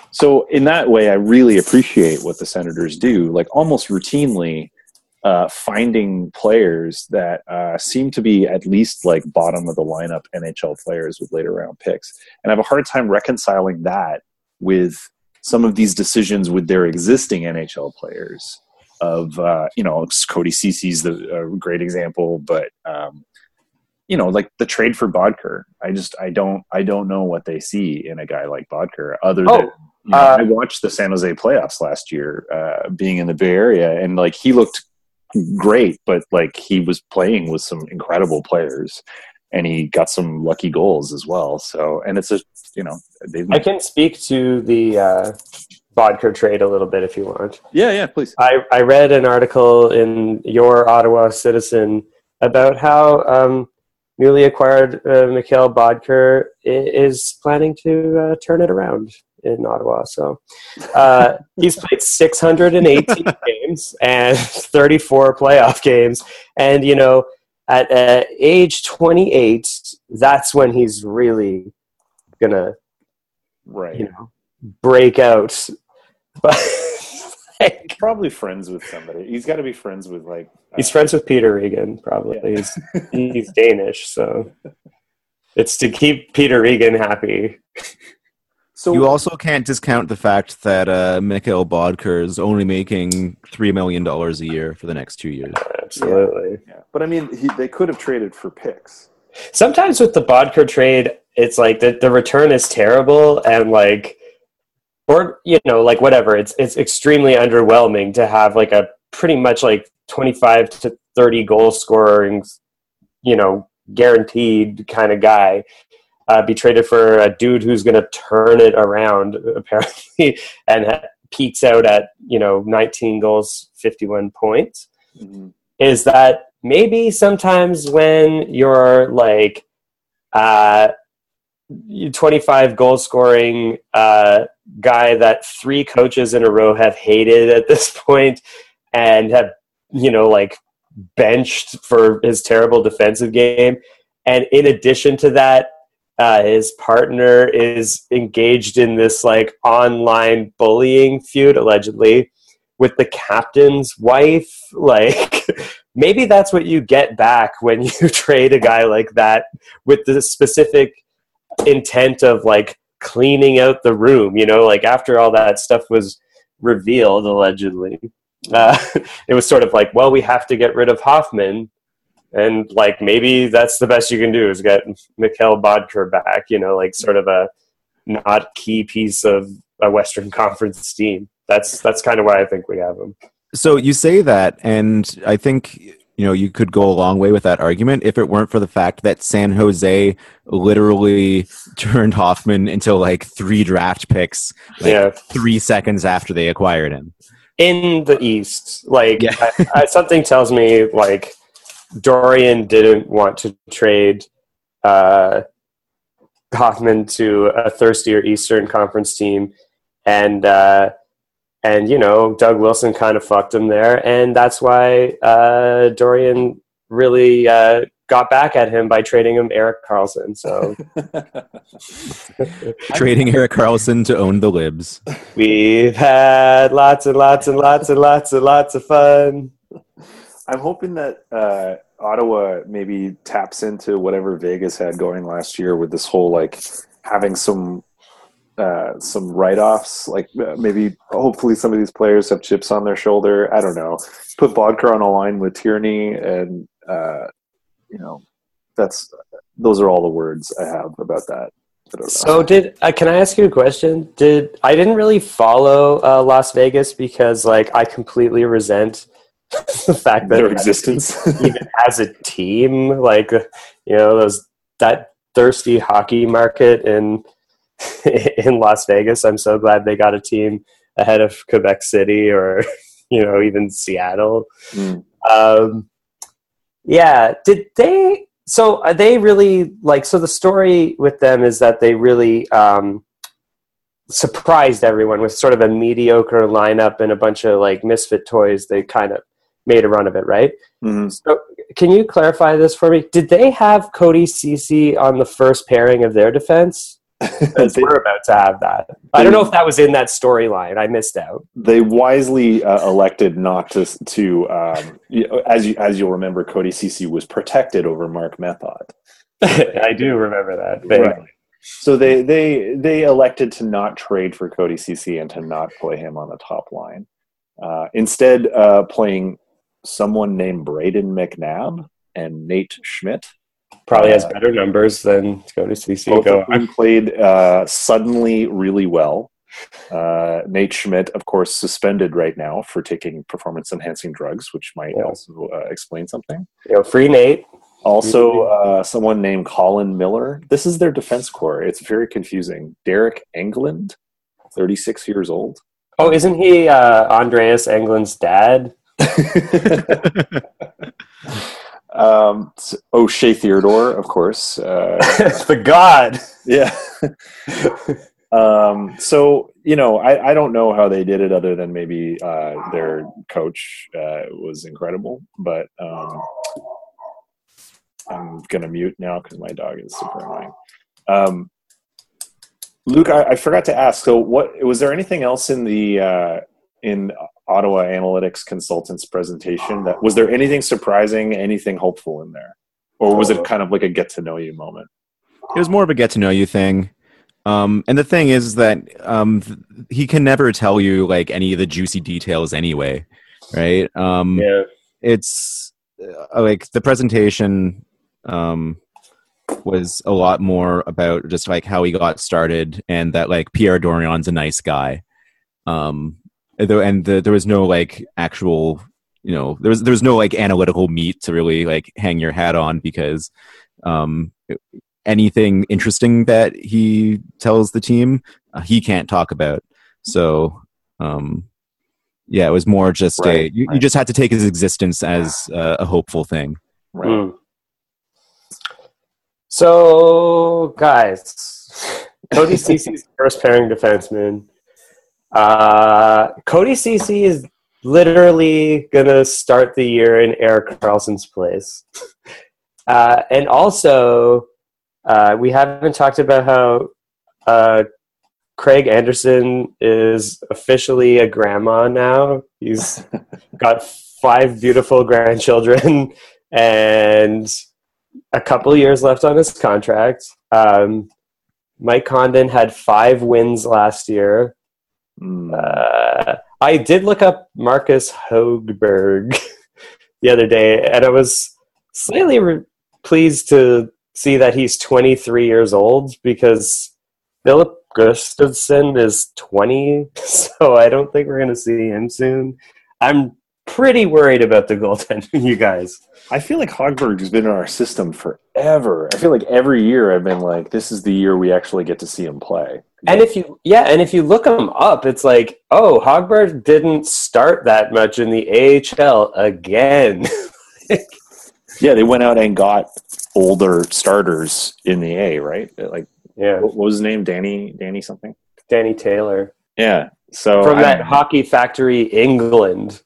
So in that way, I really appreciate what the Senators do, like almost routinely finding players that seem to be at least like bottom of the lineup NHL players with later round picks. And I have a hard time reconciling that with some of these decisions with their existing NHL players of, Cody Cece's a great example, but like the trade for Bodker. I don't know what they see in a guy like Bodker other than, I watched the San Jose playoffs last year, being in the Bay Area, and like he looked great, but like he was playing with some incredible players, and he got some lucky goals as well. So, and it's I can speak to the Bodker trade a little bit if you want. Yeah, please. I read an article in your Ottawa Citizen about how newly acquired Mikhail Bodker is planning to turn it around in Ottawa. So he's played 618 games and 34 playoff games. And, at age 28, that's when he's really going to, break out. But he's probably friends with somebody. He's got to be friends with he's friends with Peter Regan, probably. Yeah. He's Danish, so it's to keep Peter Regan happy. So you also can't discount the fact that Mikhail Bodker is only making $3 million a year for the next 2 years. Absolutely. Yeah. But I mean, they could have traded for picks. Sometimes with the Bodker trade, it's like the return is terrible, and whatever. It's extremely underwhelming to have like a pretty much like 25 to 30 goal scoring, guaranteed kind of guy. Be traded for a dude who's going to turn it around, apparently, and peaks out at 19 goals, 51 points. Mm-hmm. Is that maybe sometimes when you're like 25 goal scoring guy that 3 coaches in a row have hated at this point and have benched for his terrible defensive game, and in addition to that, his partner is engaged in this like online bullying feud, allegedly, with the captain's wife. Like, maybe that's what you get back when you trade a guy like that with the specific intent of like cleaning out the room, after all that stuff was revealed, allegedly. It was sort of like, well, we have to get rid of Hoffman. And like maybe that's the best you can do is get Mikhail Bodker back, sort of a not key piece of a Western Conference team. That's kind of why I think we have him. So you say that, and I think you could go a long way with that argument if it weren't for the fact that San Jose literally turned Hoffman into like 3 draft picks 3 seconds after they acquired him. In the East, something tells me like Dorian didn't want to trade Hoffman to a thirstier Eastern Conference team, and Doug Wilson kind of fucked him there, and that's why Dorian really got back at him by trading him Erik Karlsson. So trading Erik Karlsson to own the Libs. We've had lots and lots and lots and lots and lots of fun. I'm hoping that Ottawa maybe taps into whatever Vegas had going last year with this whole like having some write-offs, like maybe hopefully some of these players have chips on their shoulder. I don't know. Put Bodker on a line with Tierney, and those are all the words I have about that. So can I ask you a question? I didn't really follow Las Vegas because like I completely resent the fact that their existence even as a team, like that thirsty hockey market in Las Vegas. I'm so glad they got a team ahead of Quebec City or even Seattle. Did they? So are they really like? So the story with them is that they really surprised everyone with sort of a mediocre lineup and a bunch of like misfit toys. They kind of made a run of it, right? Mm-hmm. So can you clarify this for me? Did they have Cody Cece on the first pairing of their defense? Because we're about to have that. I don't know if that was in that storyline. I missed out. They wisely elected not to as you'll remember, Cody Ceci was protected over Mark Method. I do remember that. Right. So they elected to not trade for Cody Ceci and to not play him on the top line. Instead, playing someone named Braden McNabb and Nate Schmidt. Probably has better numbers than Cody Ceci. Both of them played suddenly really well. Nate Schmidt, of course, suspended right now for taking performance-enhancing drugs, which might also explain something. Free Nate. Also, someone named Colin Miller. This is their defense core. It's very confusing. Derek Englund, 36 years old. Oh, isn't he Andreas Englund's dad? Shea Theodore, of course. The god. Yeah. So, I don't know how they did it other than maybe their coach was incredible. But I'm going to mute now because my dog is super annoying. Luke, I forgot to ask. So, was there anything else in the in Ottawa Analytics Consultants presentation was there anything surprising, anything hopeful in there, or was it kind of like a get to know you moment? It was more of a get to know you thing. And the thing is that he can never tell you like any of the juicy details anyway, right? It's like the presentation was a lot more about just like how he got started and that like Pierre Dorion's a nice guy. There was no like actual, there was no like analytical meat to really like hang your hat on because anything interesting that he tells the team, he can't talk about. So, it was more just you just had to take his existence as a hopeful thing. Right. Mm. So, guys, Cody Ceci's first pairing defenseman. Cody Ceci is literally gonna start the year in Erik Karlsson's place. And also, we haven't talked about how Craig Anderson is officially a grandma now. He's got 5 beautiful grandchildren and a couple years left on his contract. Mike Condon had 5 wins last year. I did look up Marcus Högberg the other day, and I was slightly pleased to see that he's 23 years old because Philip Gustafsson is 20, so I don't think we're going to see him soon. I'm pretty worried about the goaltending, you guys. I feel like Högberg has been in our system forever. I feel like every year I've been like, this is the year we actually get to see him play. And if you look him up, it's like, oh, Högberg didn't start that much in the AHL again. Yeah, they went out and got older starters in the A, right? Like, what was his name? Danny something? Danny Taylor. Yeah. So from that Hockey Factory, England.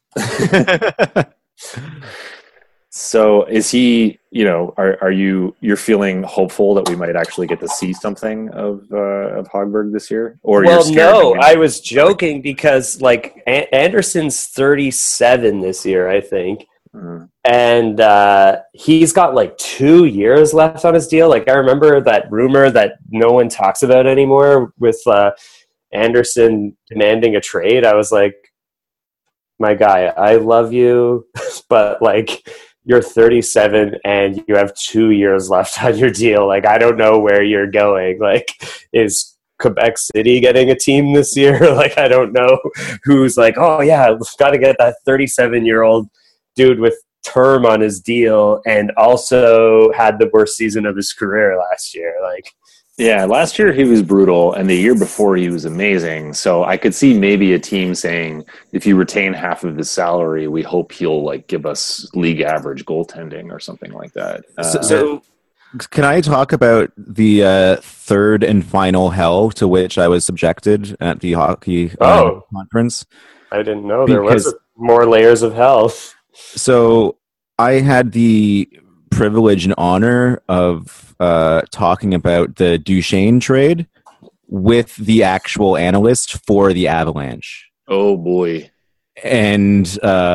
So is he, are you're feeling hopeful that we might actually get to see something of Högberg this year? Or no, I was joking because like Anderson's 37 this year, I think. Mm-hmm. And he's got like 2 years left on his deal. Like I remember that rumor that no one talks about anymore with Anderson demanding a trade. I was like, my guy, I love you, but like you're 37 and you have 2 years left on your deal. Like, I don't know where you're going. Like, is Quebec City getting a team this year? Like, I don't know who's like, oh yeah, we've got to get that 37-year-old dude with term on his deal and also had the worst season of his career last year. Like, yeah, last year he was brutal, and the year before he was amazing. So I could see maybe a team saying, if you retain half of his salary, we hope he'll like give us league average goaltending or something like that. So can I talk about the third and final hell to which I was subjected at the hockey conference? I didn't know there was more layers of hell. So I had the privilege and honor of talking about the Duchesne trade with the actual analyst for the Avalanche. Oh boy. And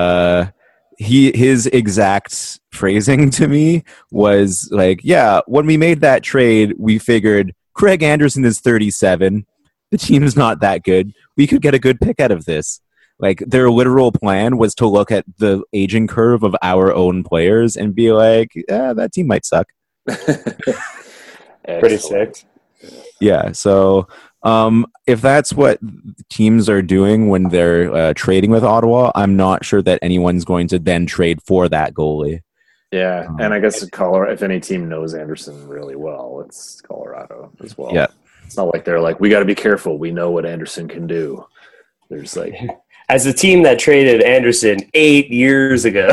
his exact phrasing to me was like, yeah, when we made that trade, we figured Craig Anderson is 37. The team's not that good. We could get a good pick out of this. Like, their literal plan was to look at the aging curve of our own players and be like, that team might suck. Pretty sick. Yeah, so if that's what teams are doing when they're trading with Ottawa, I'm not sure that anyone's going to then trade for that goalie. Yeah, and I guess Colorado, if any team knows Anderson really well, it's Colorado as well. Yeah. It's not like they're like, we got to be careful. We know what Anderson can do. There's like... As a team that traded Anderson 8 years ago.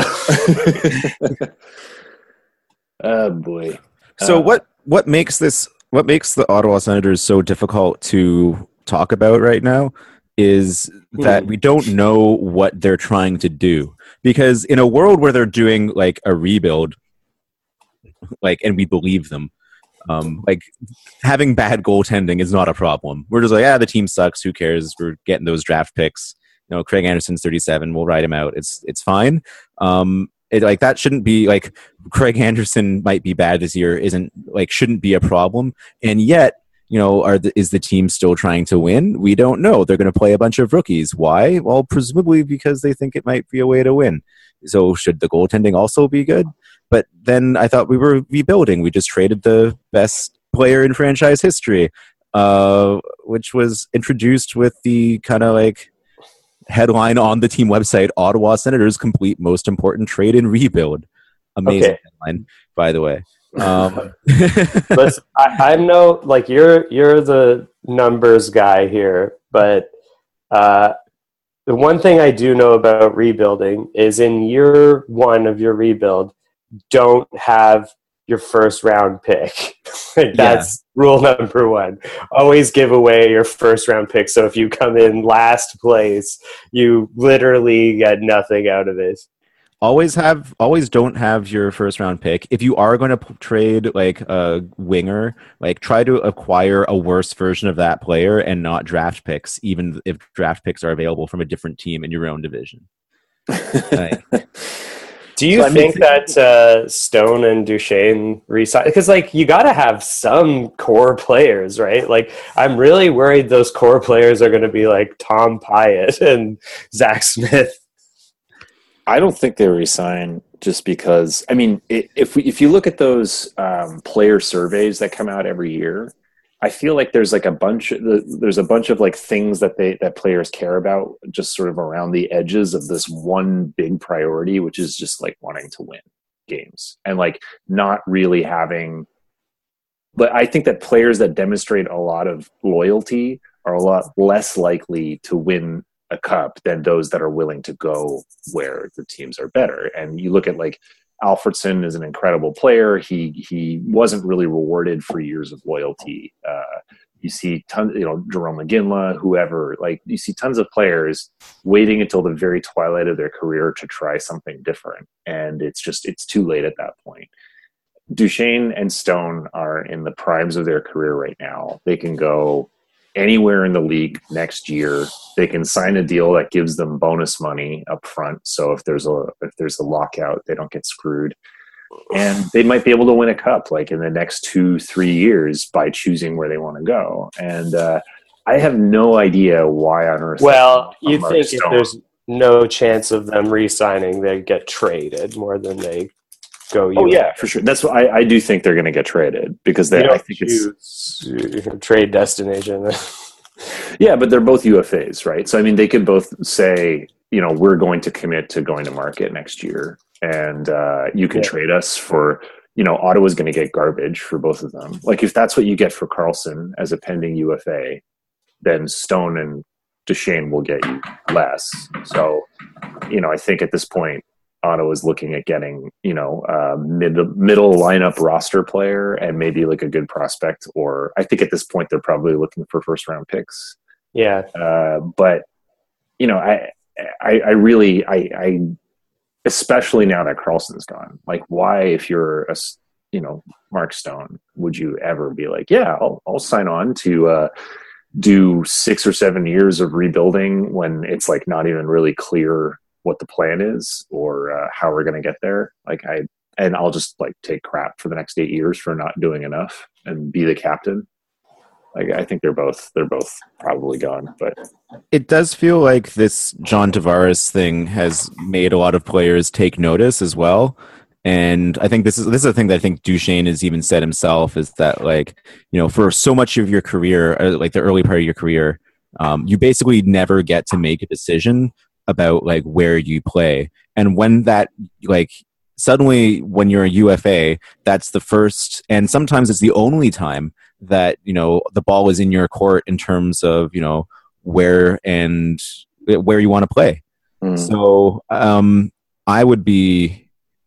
Oh, boy. So what makes the Ottawa Senators so difficult to talk about right now is that we don't know what they're trying to do. Because in a world where they're doing like a rebuild, like, and we believe them, like, having bad goaltending is not a problem. We're just like, the team sucks. Who cares? We're getting those draft picks. You know, Craig Anderson's 37. We'll ride him out. It's fine. Like, that shouldn't be like, Craig Anderson might be bad this year. Shouldn't be a problem. And yet, you know, is the team still trying to win? We don't know. They're going to play a bunch of rookies. Why? Well, presumably because they think it might be a way to win. So should the goaltending also be good? But then I thought we were rebuilding. We just traded the best player in franchise history, which was introduced with the kind of like headline on the team website: Ottawa Senators complete most important trade in rebuild. Amazing headline, by the way. Listen, I'm no, like, you're the numbers guy here, but the one thing I do know about rebuilding is in year one of your rebuild, don't have your first round pick. That's rule number one. Always give away your first round pick. So if you come in last place, you literally get nothing out of it. Always don't have your first round pick. If you are going to trade like a winger, like, try to acquire a worse version of that player and not draft picks, even if draft picks are available from a different team in your own division. Do you think that Stone and Duchesne resign? Because, like, you got to have some core players, right? Like, I'm really worried those core players are going to be like Tom Pyatt and Zach Smith. I don't think they resign just because, I mean, if you look at those player surveys that come out every year, I feel like there's like a bunch of like things that players care about, just sort of around the edges of this one big priority, which is just like wanting to win games and like not really having. But I think that players that demonstrate a lot of loyalty are a lot less likely to win a cup than those that are willing to go where the teams are better. And you look at like Alfredsson is an incredible player. He wasn't really rewarded for years of loyalty. You see tons, Jerome McGinley, whoever, like you see tons of players waiting until the very twilight of their career to try something different. And it's too late at that point. Duchesne and Stone are in the primes of their career right now. They can go anywhere in the league next year. They can sign a deal that gives them bonus money up front. So if there's a lockout, they don't get screwed. And they might be able to win a cup like in the next 2-3 years by choosing where they want to go. And I have no idea why on earth. Well, you think if there's no chance of them re-signing, they get traded more than they go. Oh yeah, for sure. That's what I do think they're going to get traded because I think it's trade destination. Yeah, but they're both UFAs, right? So I mean, they could both say, we're going to commit to going to market next year, and you can trade us for. Ottawa's going to get garbage for both of them. Like if that's what you get for Carlson as a pending UFA, then Stone and Duchesne will get you less. So, I think at this point, Ottawa's looking at getting, middle lineup roster player and maybe like a good prospect, or I think at this point they're probably looking for first round picks. Yeah. But I really, especially now that Carlson's gone, like why, if you're Mark Stone, would you ever be like, yeah, I'll sign on to do 6 or 7 years of rebuilding when it's like not even really clear what the plan is or how we're going to get there. I'll just like take crap for the next 8 years for not doing enough and be the captain. Like, I think they're both probably gone, but It does feel like this John Tavares thing has made a lot of players take notice as well. And I think this is a thing that I think Duchesne has even said himself, is that, like, you know, for so much of your career, like the early part of your career, you basically never get to make a decision about like where you play. And when that, like, suddenly when you're a UFA, that's the first, and sometimes it's the only time that, you know, the ball is in your court in terms of, you know, where you want to play. So I would be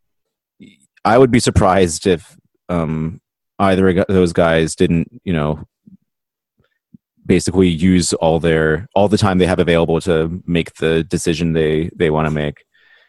surprised if either of those guys didn't, you know, basically use all the time they have available to make the decision they want to make.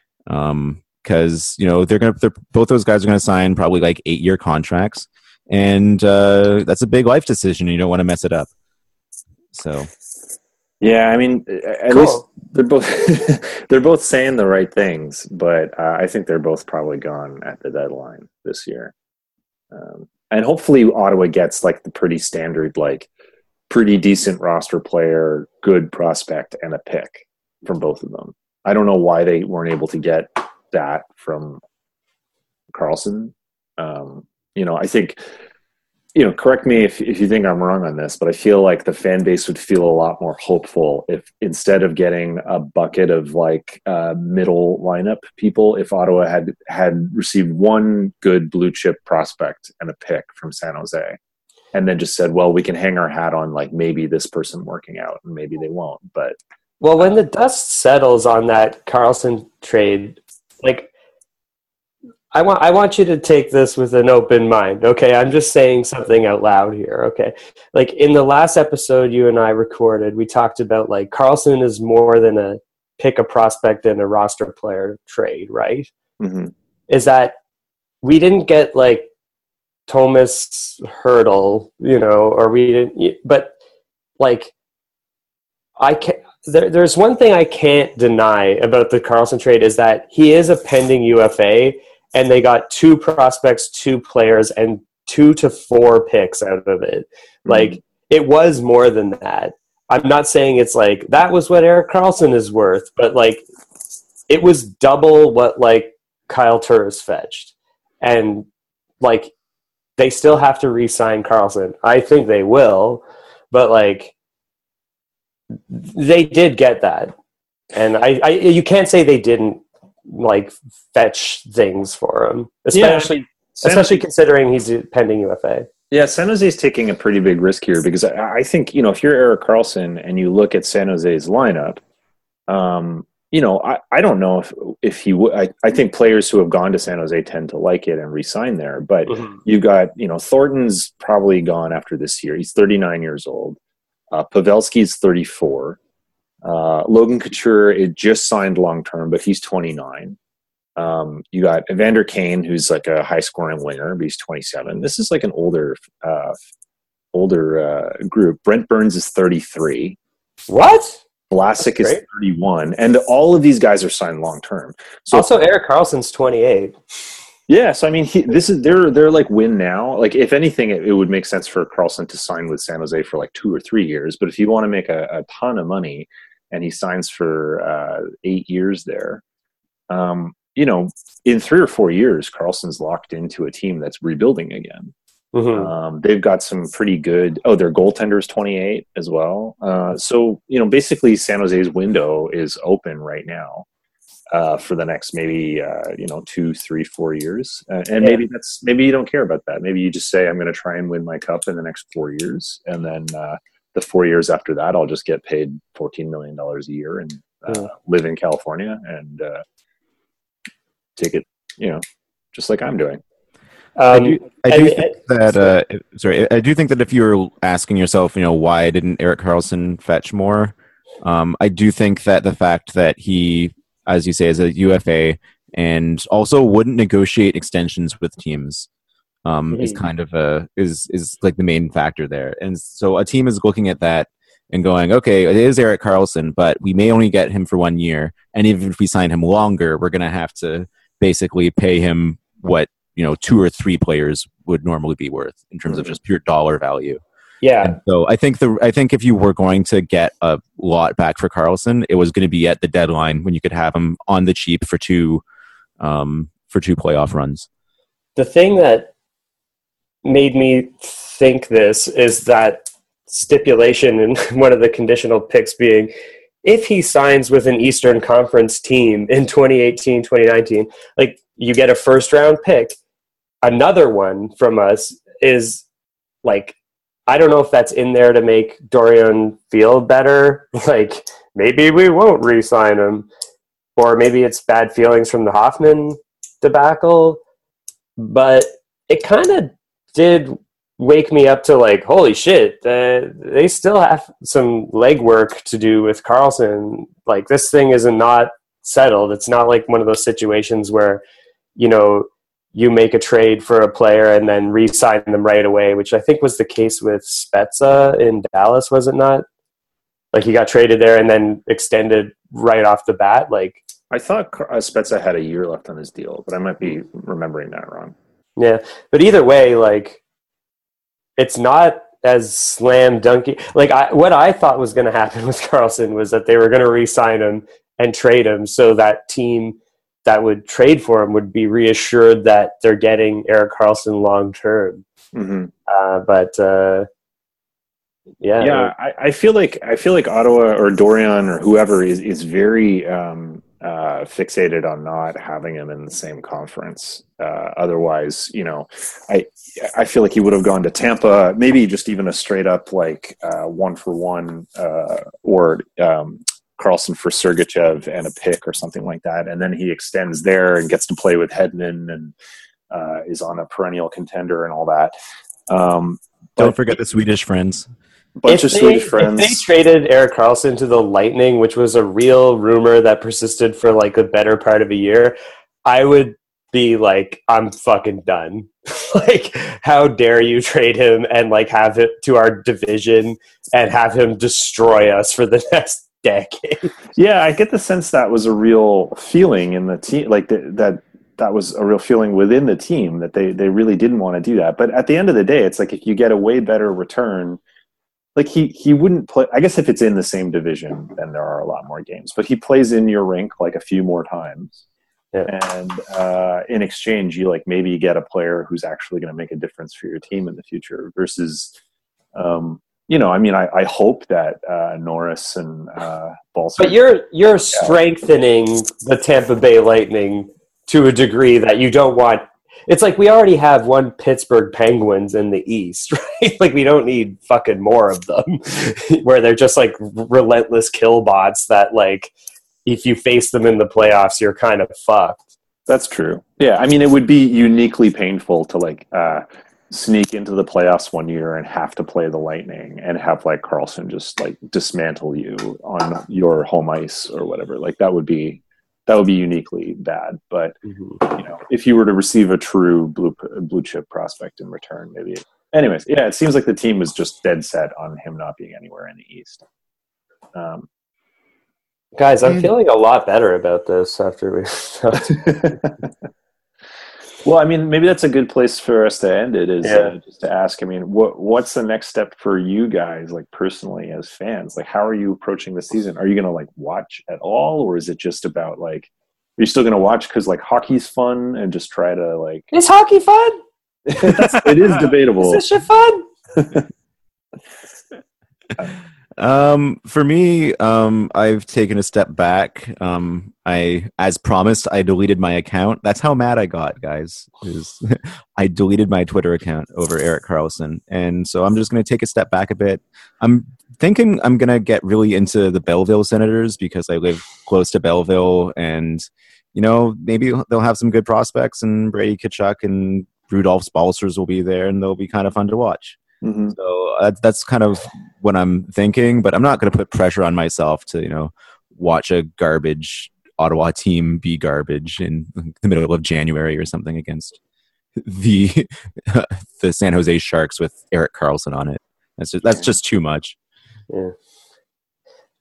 Because, you know, both those guys are gonna sign probably like 8-year contracts, and that's a big life decision. You don't want to mess it up. So yeah, I mean, at least they're both saying the right things, but I think they're both probably gone at the deadline this year. And hopefully Ottawa gets like the pretty standard, like pretty decent roster player, good prospect, and a pick from both of them. I don't know why they weren't able to get that from Karlsson. You know, I think, you know, correct me if you think I'm wrong on this, but I feel like the fan base would feel a lot more hopeful if, instead of getting a bucket of like middle lineup people, if Ottawa had received one good blue chip prospect and a pick from San Jose, and then just said, well, we can hang our hat on like maybe this person working out, and maybe they won't. But well, when the dust settles on that Karlsson trade, like, I want you to take this with an open mind, okay? I'm just saying something out loud here, okay? Like, in the last episode you and I recorded, we talked about, like, Karlsson is more than a pick a prospect and a roster player trade, right? mm-hmm. Is that we didn't get, like, Thomas Hertl, you know, or we didn't, but, like, I can't. There's one thing I can't deny about the Karlsson trade, is that he is a pending UFA, and they got 2 prospects, 2 players, and 2 to 4 picks out of it. Mm-hmm. Like, it was more than that. I'm not saying it's like, that was what Erik Karlsson is worth, but, like, it was double what, like, Kyle Turris fetched. And, like, they still have to re-sign Karlsson. I think they will, but, like, they did get that. And you can't say they didn't, like, fetch things for him, especially considering he's a pending UFA. Yeah, San Jose's taking a pretty big risk here, because I think, you know, if you're Erik Karlsson and you look at San Jose's lineup, you know, I don't know if he would. I think players who have gone to San Jose tend to like it and re-sign there. But you got, you know, Thornton's probably gone after this year. He's 39 years old. Pavelski's 34. Logan Couture, it just signed long-term, but he's 29. You got Evander Kane, who's like a high-scoring winger, but he's 27. This is like an older group. Brent Burns is 33. What? Vlasic is 31. And all of these guys are signed long-term. So also, Erik Karlsson's 28. Yeah, so I mean, they're like win now. Like, if anything, it would make sense for Karlsson to sign with San Jose for like 2 or 3 years. But if you want to make a ton of money, and he signs for 8 years there, you know, in 3 or 4 years, Karlsson's locked into a team that's rebuilding again. Mm-hmm. They've got some pretty good. Oh, their goaltender is 28 as well. So, you know, basically San Jose's window is open right now. For the next maybe 2, 3, 4 years, and maybe you don't care about that. Maybe you just say, I'm going to try and win my cup in the next 4 years, and then the 4 years after that, I'll just get paid $14 million a year and live in California and take it, you know, just like I'm doing. I do think that if you're asking yourself, you know, why didn't Erik Karlsson fetch more? I do think that the fact that he, as you say, is a UFA and also wouldn't negotiate extensions with teams is kind of is like the main factor there. And so a team is looking at that and going, okay, it is Erik Karlsson, but we may only get him for 1 year, and even if we sign him longer, we're going to have to basically pay him what 2 or 3 players would normally be worth in terms of just pure dollar value. Yeah. And so I think if you were going to get a lot back for Karlsson, it was going to be at the deadline when you could have him on the cheap for two playoff runs. The thing that made me think this is that stipulation in one of the conditional picks being, if he signs with an Eastern Conference team in 2018, 2019, like you get a first round pick. Another one from us is like, I don't know if that's in there to make Dorian feel better. Like maybe we won't re-sign him, or maybe it's bad feelings from the Hoffman debacle. But it kind of did wake me up to like, holy shit, they still have some legwork to do with Karlsson. Like this thing is not settled. It's not like one of those situations where, you make a trade for a player and then re-sign them right away, which I think was the case with Spezza in Dallas, was it not? Like he got traded there and then extended right off the bat. Like I thought Spezza had a year left on his deal, but I might be remembering that wrong. Yeah, but either way, like it's not as slam dunky. Like what I thought was going to happen with Karlsson was that they were going to re-sign him and trade him, so that team that would trade for him would be reassured that they're getting Erik Karlsson long term. Mm-hmm. Yeah. I feel like Ottawa or Dorian or whoever is very fixated on not having him in the same conference. Otherwise, I feel like he would have gone to Tampa, maybe just even a straight up like 1-for-1 or Karlsson for Sergachev and a pick or something like that, and then he extends there and gets to play with Hedman and is on a perennial contender and all that. Don't forget the Swedish friends. Bunch of Swedish friends. If they traded Erik Karlsson to the Lightning, which was a real rumor that persisted for like the better part of a year, I would be like, I'm fucking done. Like, how dare you trade him and like have it to our division and have him destroy us for the next decade? Yeah, I get the sense that was a real feeling in the team, like that was a real feeling within the team that they really didn't want to do that. But at the end of the day, it's like if you get a way better return, like he wouldn't play. I guess if it's in the same division, then there are a lot more games. But he plays in your rink like a few more times, and in exchange, you like maybe get a player who's actually going to make a difference for your team in the future. Versus, I hope that Norris and Balser. But you're strengthening the Tampa Bay Lightning to a degree that you don't want. It's like we already have one Pittsburgh Penguins in the East, right? Like we don't need fucking more of them where they're just like relentless kill bots that like if you face them in the playoffs, you're kind of fucked. That's true. Yeah. I mean, it would be uniquely painful to like sneak into the playoffs one year and have to play the Lightning and have like Karlsson just like dismantle you on your home ice or whatever. Like that would be uniquely bad, but if you were to receive a true blue chip prospect in return, maybe. Anyways, yeah, it seems like the team was just dead set on him not being anywhere in the East. Guys, I'm feeling a lot better about this after we. Well, I mean, maybe that's a good place for us to end it. Is just to ask. I mean, what's the next step for you guys, like personally as fans? Like, how are you approaching the season? Are you going to like watch at all, or is it just about like, are you still going to watch because like hockey's fun and just try to like? Is hockey fun? It is debatable. Is this shit fun? For me, I've taken a step back. As promised, I deleted my account. That's how mad I got, guys. I deleted my Twitter account over Erik Karlsson. And so I'm just going to take a step back a bit. I'm thinking I'm going to get really into the Belleville Senators because I live close to Belleville and, maybe they'll have some good prospects and Brady Tkachuk and Rudolph Balcers will be there and they'll be kind of fun to watch. Mm-hmm. So that's kind of what I'm thinking, but I'm not going to put pressure on myself to, watch a garbage Ottawa team be garbage in the middle of January or something against the San Jose Sharks with Erik Karlsson on it. That's just too much. Yeah.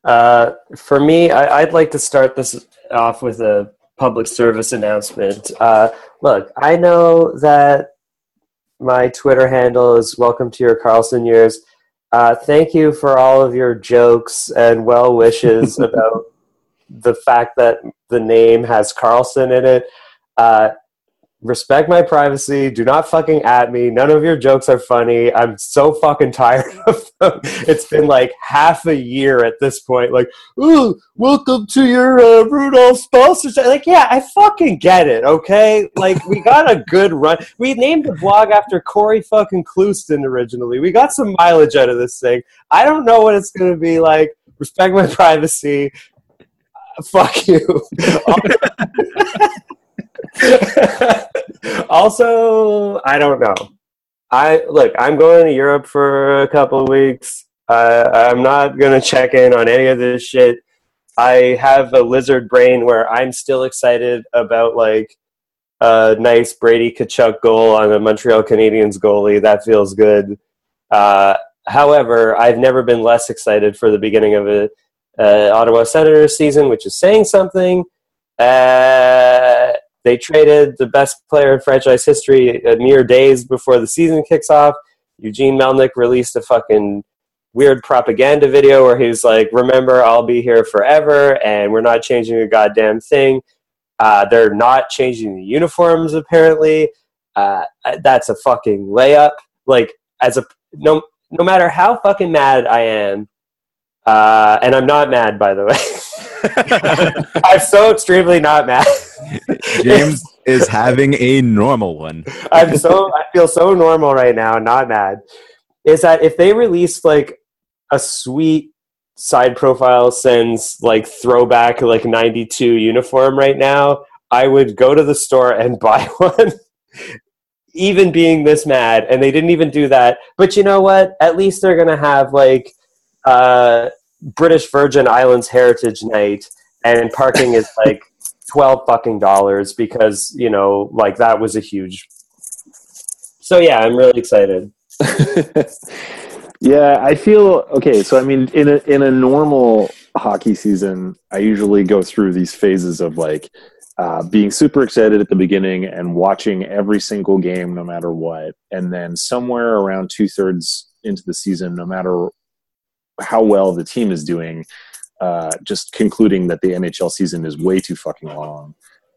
For me, I'd like to start this off with a public service announcement. Look, I know that my Twitter handle is welcome to your Carlson years. Thank you for all of your jokes and well wishes about the fact that the name has Carlson in it. Respect my privacy. Do not fucking at me. None of your jokes are funny. I'm so fucking tired of them. It's been like half a year at this point. Like, ooh, welcome to your Rudolph sponsorship. Like, yeah, I fucking get it, okay? Like, we got a good run. We named the blog after Corey fucking Clouston originally. We got some mileage out of this thing. I don't know what it's going to be like. Respect my privacy. Fuck you. Also, I don't know. I'm going to Europe for a couple of weeks. I'm not going to check in on any of this shit. I have a lizard brain where I'm still excited about like a nice Brady Tkachuk goal on a Montreal Canadiens goalie. That feels good. However, I've never been less excited for the beginning of a Ottawa Senators season, which is saying something. They traded the best player in franchise history a mere days before the season kicks off. Eugene Melnyk released a fucking weird propaganda video where he's like, remember, I'll be here forever, and we're not changing a goddamn thing. They're not changing the uniforms, apparently. That's a fucking layup. Like, no matter how fucking mad I am, and I'm not mad, by the way. I'm so extremely not mad. James is having a normal one. I feel so normal right now, not mad. Is that if they release like a sweet side profile sends like throwback like 92 uniform right now, I would go to the store and buy one. Even being this mad, and they didn't even do that. But you know what? At least they're gonna have like British Virgin Islands Heritage Night, and parking is like $12 fucking because, you know, like that was a huge. So yeah, I'm really excited. Yeah, I feel okay. So I mean, in a normal hockey season, I usually go through these phases of like being super excited at the beginning and watching every single game, no matter what, and then somewhere around 2/3 into the season, no matter how well the team is doing, just concluding that the NHL season is way too fucking long,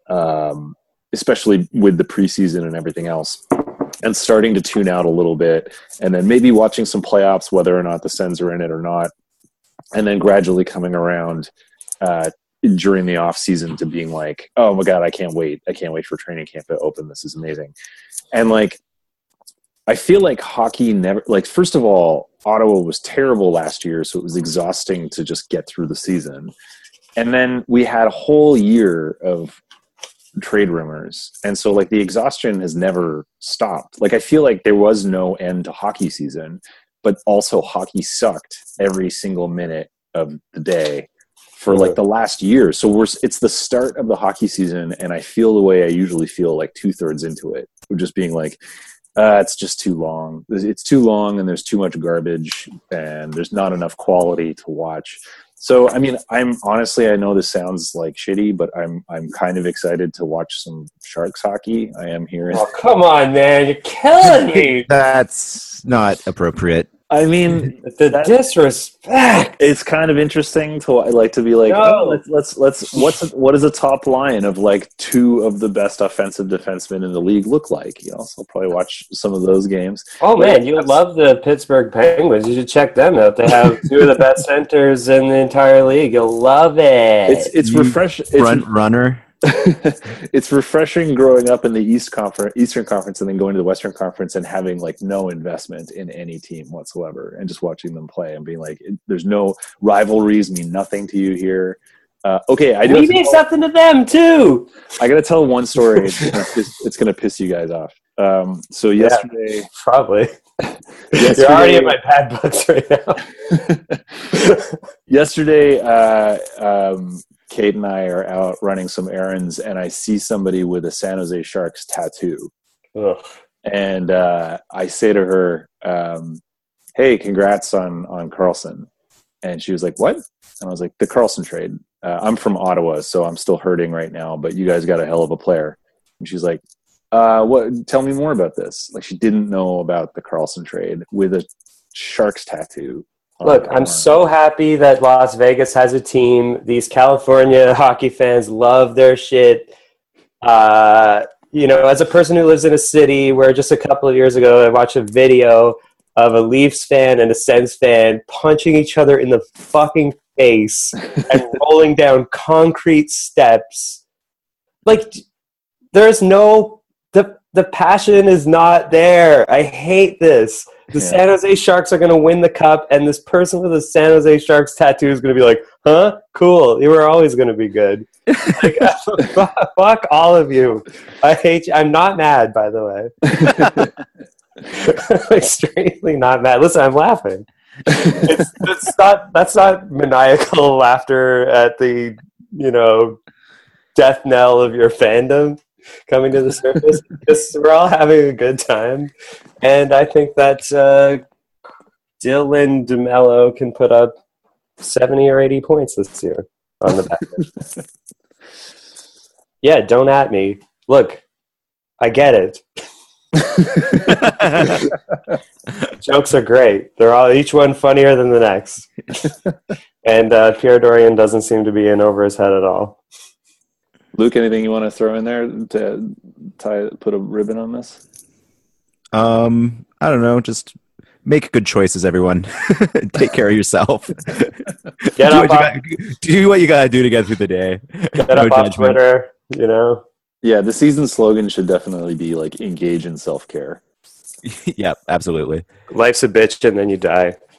especially with the preseason and everything else, and starting to tune out a little bit, and then maybe watching some playoffs, whether or not the Sens are in it or not, and then gradually coming around during the off season to being like, oh my God, I can't wait for training camp to open. This is amazing. And like, I feel like hockey never, like, first of all, Ottawa was terrible last year, so it was exhausting to just get through the season. And then we had a whole year of trade rumors. And so, like, the exhaustion has never stopped. Like, I feel like there was no end to hockey season, but also hockey sucked every single minute of the day for, like, the last year. So it's the start of the hockey season, and I feel the way I usually feel, like, 2/3 into it. We're just being like, it's just too long. It's too long, and there's too much garbage, and there's not enough quality to watch. So, I mean, I'm honestly, I know this sounds like shitty, but I'm kind of excited to watch some Sharks hockey. I am here. Oh, come on, man. You're killing me. That's not appropriate. I mean, The disrespect. It's kind of interesting to like to be like, No. what does a top line of like two of the best offensive defensemen in the league look like? You know, so I'll probably watch some of those games. Oh man, you would love the Pittsburgh Penguins. You should check them out. They have two of the best centers in the entire league. You'll love it. It's refreshing. Front runner. It's refreshing growing up in the Eastern Conference and then going to the Western Conference and having like no investment in any team whatsoever and just watching them play and being like, there's no rivalries, mean nothing to you here. Okay, I do. We mean something to them too. I got to tell one story. It's gonna piss you guys off. So yesterday, probably. You're already in my bad books right now. Yesterday, Kate and I are out running some errands, and I see somebody with a San Jose Sharks tattoo. Ugh. And I say to her, hey, congrats on Carlson. And she was like, what? And I was like, the Karlsson trade. I'm from Ottawa, so I'm still hurting right now, but you guys got a hell of a player. And she's like, what? Tell me more about this. Like, she didn't know about the Karlsson trade with a Sharks tattoo. Look, I'm so happy that Las Vegas has a team. These California hockey fans love their shit. You know, as a person who lives in a city where just a couple of years ago I watched a video of a Leafs fan and a Sens fan punching each other in the fucking face and rolling down concrete steps. Like, there's no... The passion is not there. I hate this. The San Jose Sharks are going to win the cup, and this person with a San Jose Sharks tattoo is going to be like, huh? Cool. You were always going to be good. Like, fuck all of you. I hate you. I'm not mad, by the way. Extremely not mad. Listen, I'm laughing. That's not maniacal laughter at the, you know, death knell of your fandom coming to the surface. Because we're all having a good time, and I think that Dylan DeMello can put up 70 or 80 points this year on the back end. Yeah, don't at me. Look, I get it. Jokes are great. They're all each one funnier than the next. And Pierre Dorian doesn't seem to be in over his head at all. Luke, anything you want to throw in there to put a ribbon on this? I don't know. Just make good choices, everyone. Take care of yourself. Do what you gotta do to get through the day. Get up on Twitter, you know. Yeah, the season slogan should definitely be like engage in self-care. Yeah, absolutely. Life's a bitch and then you die.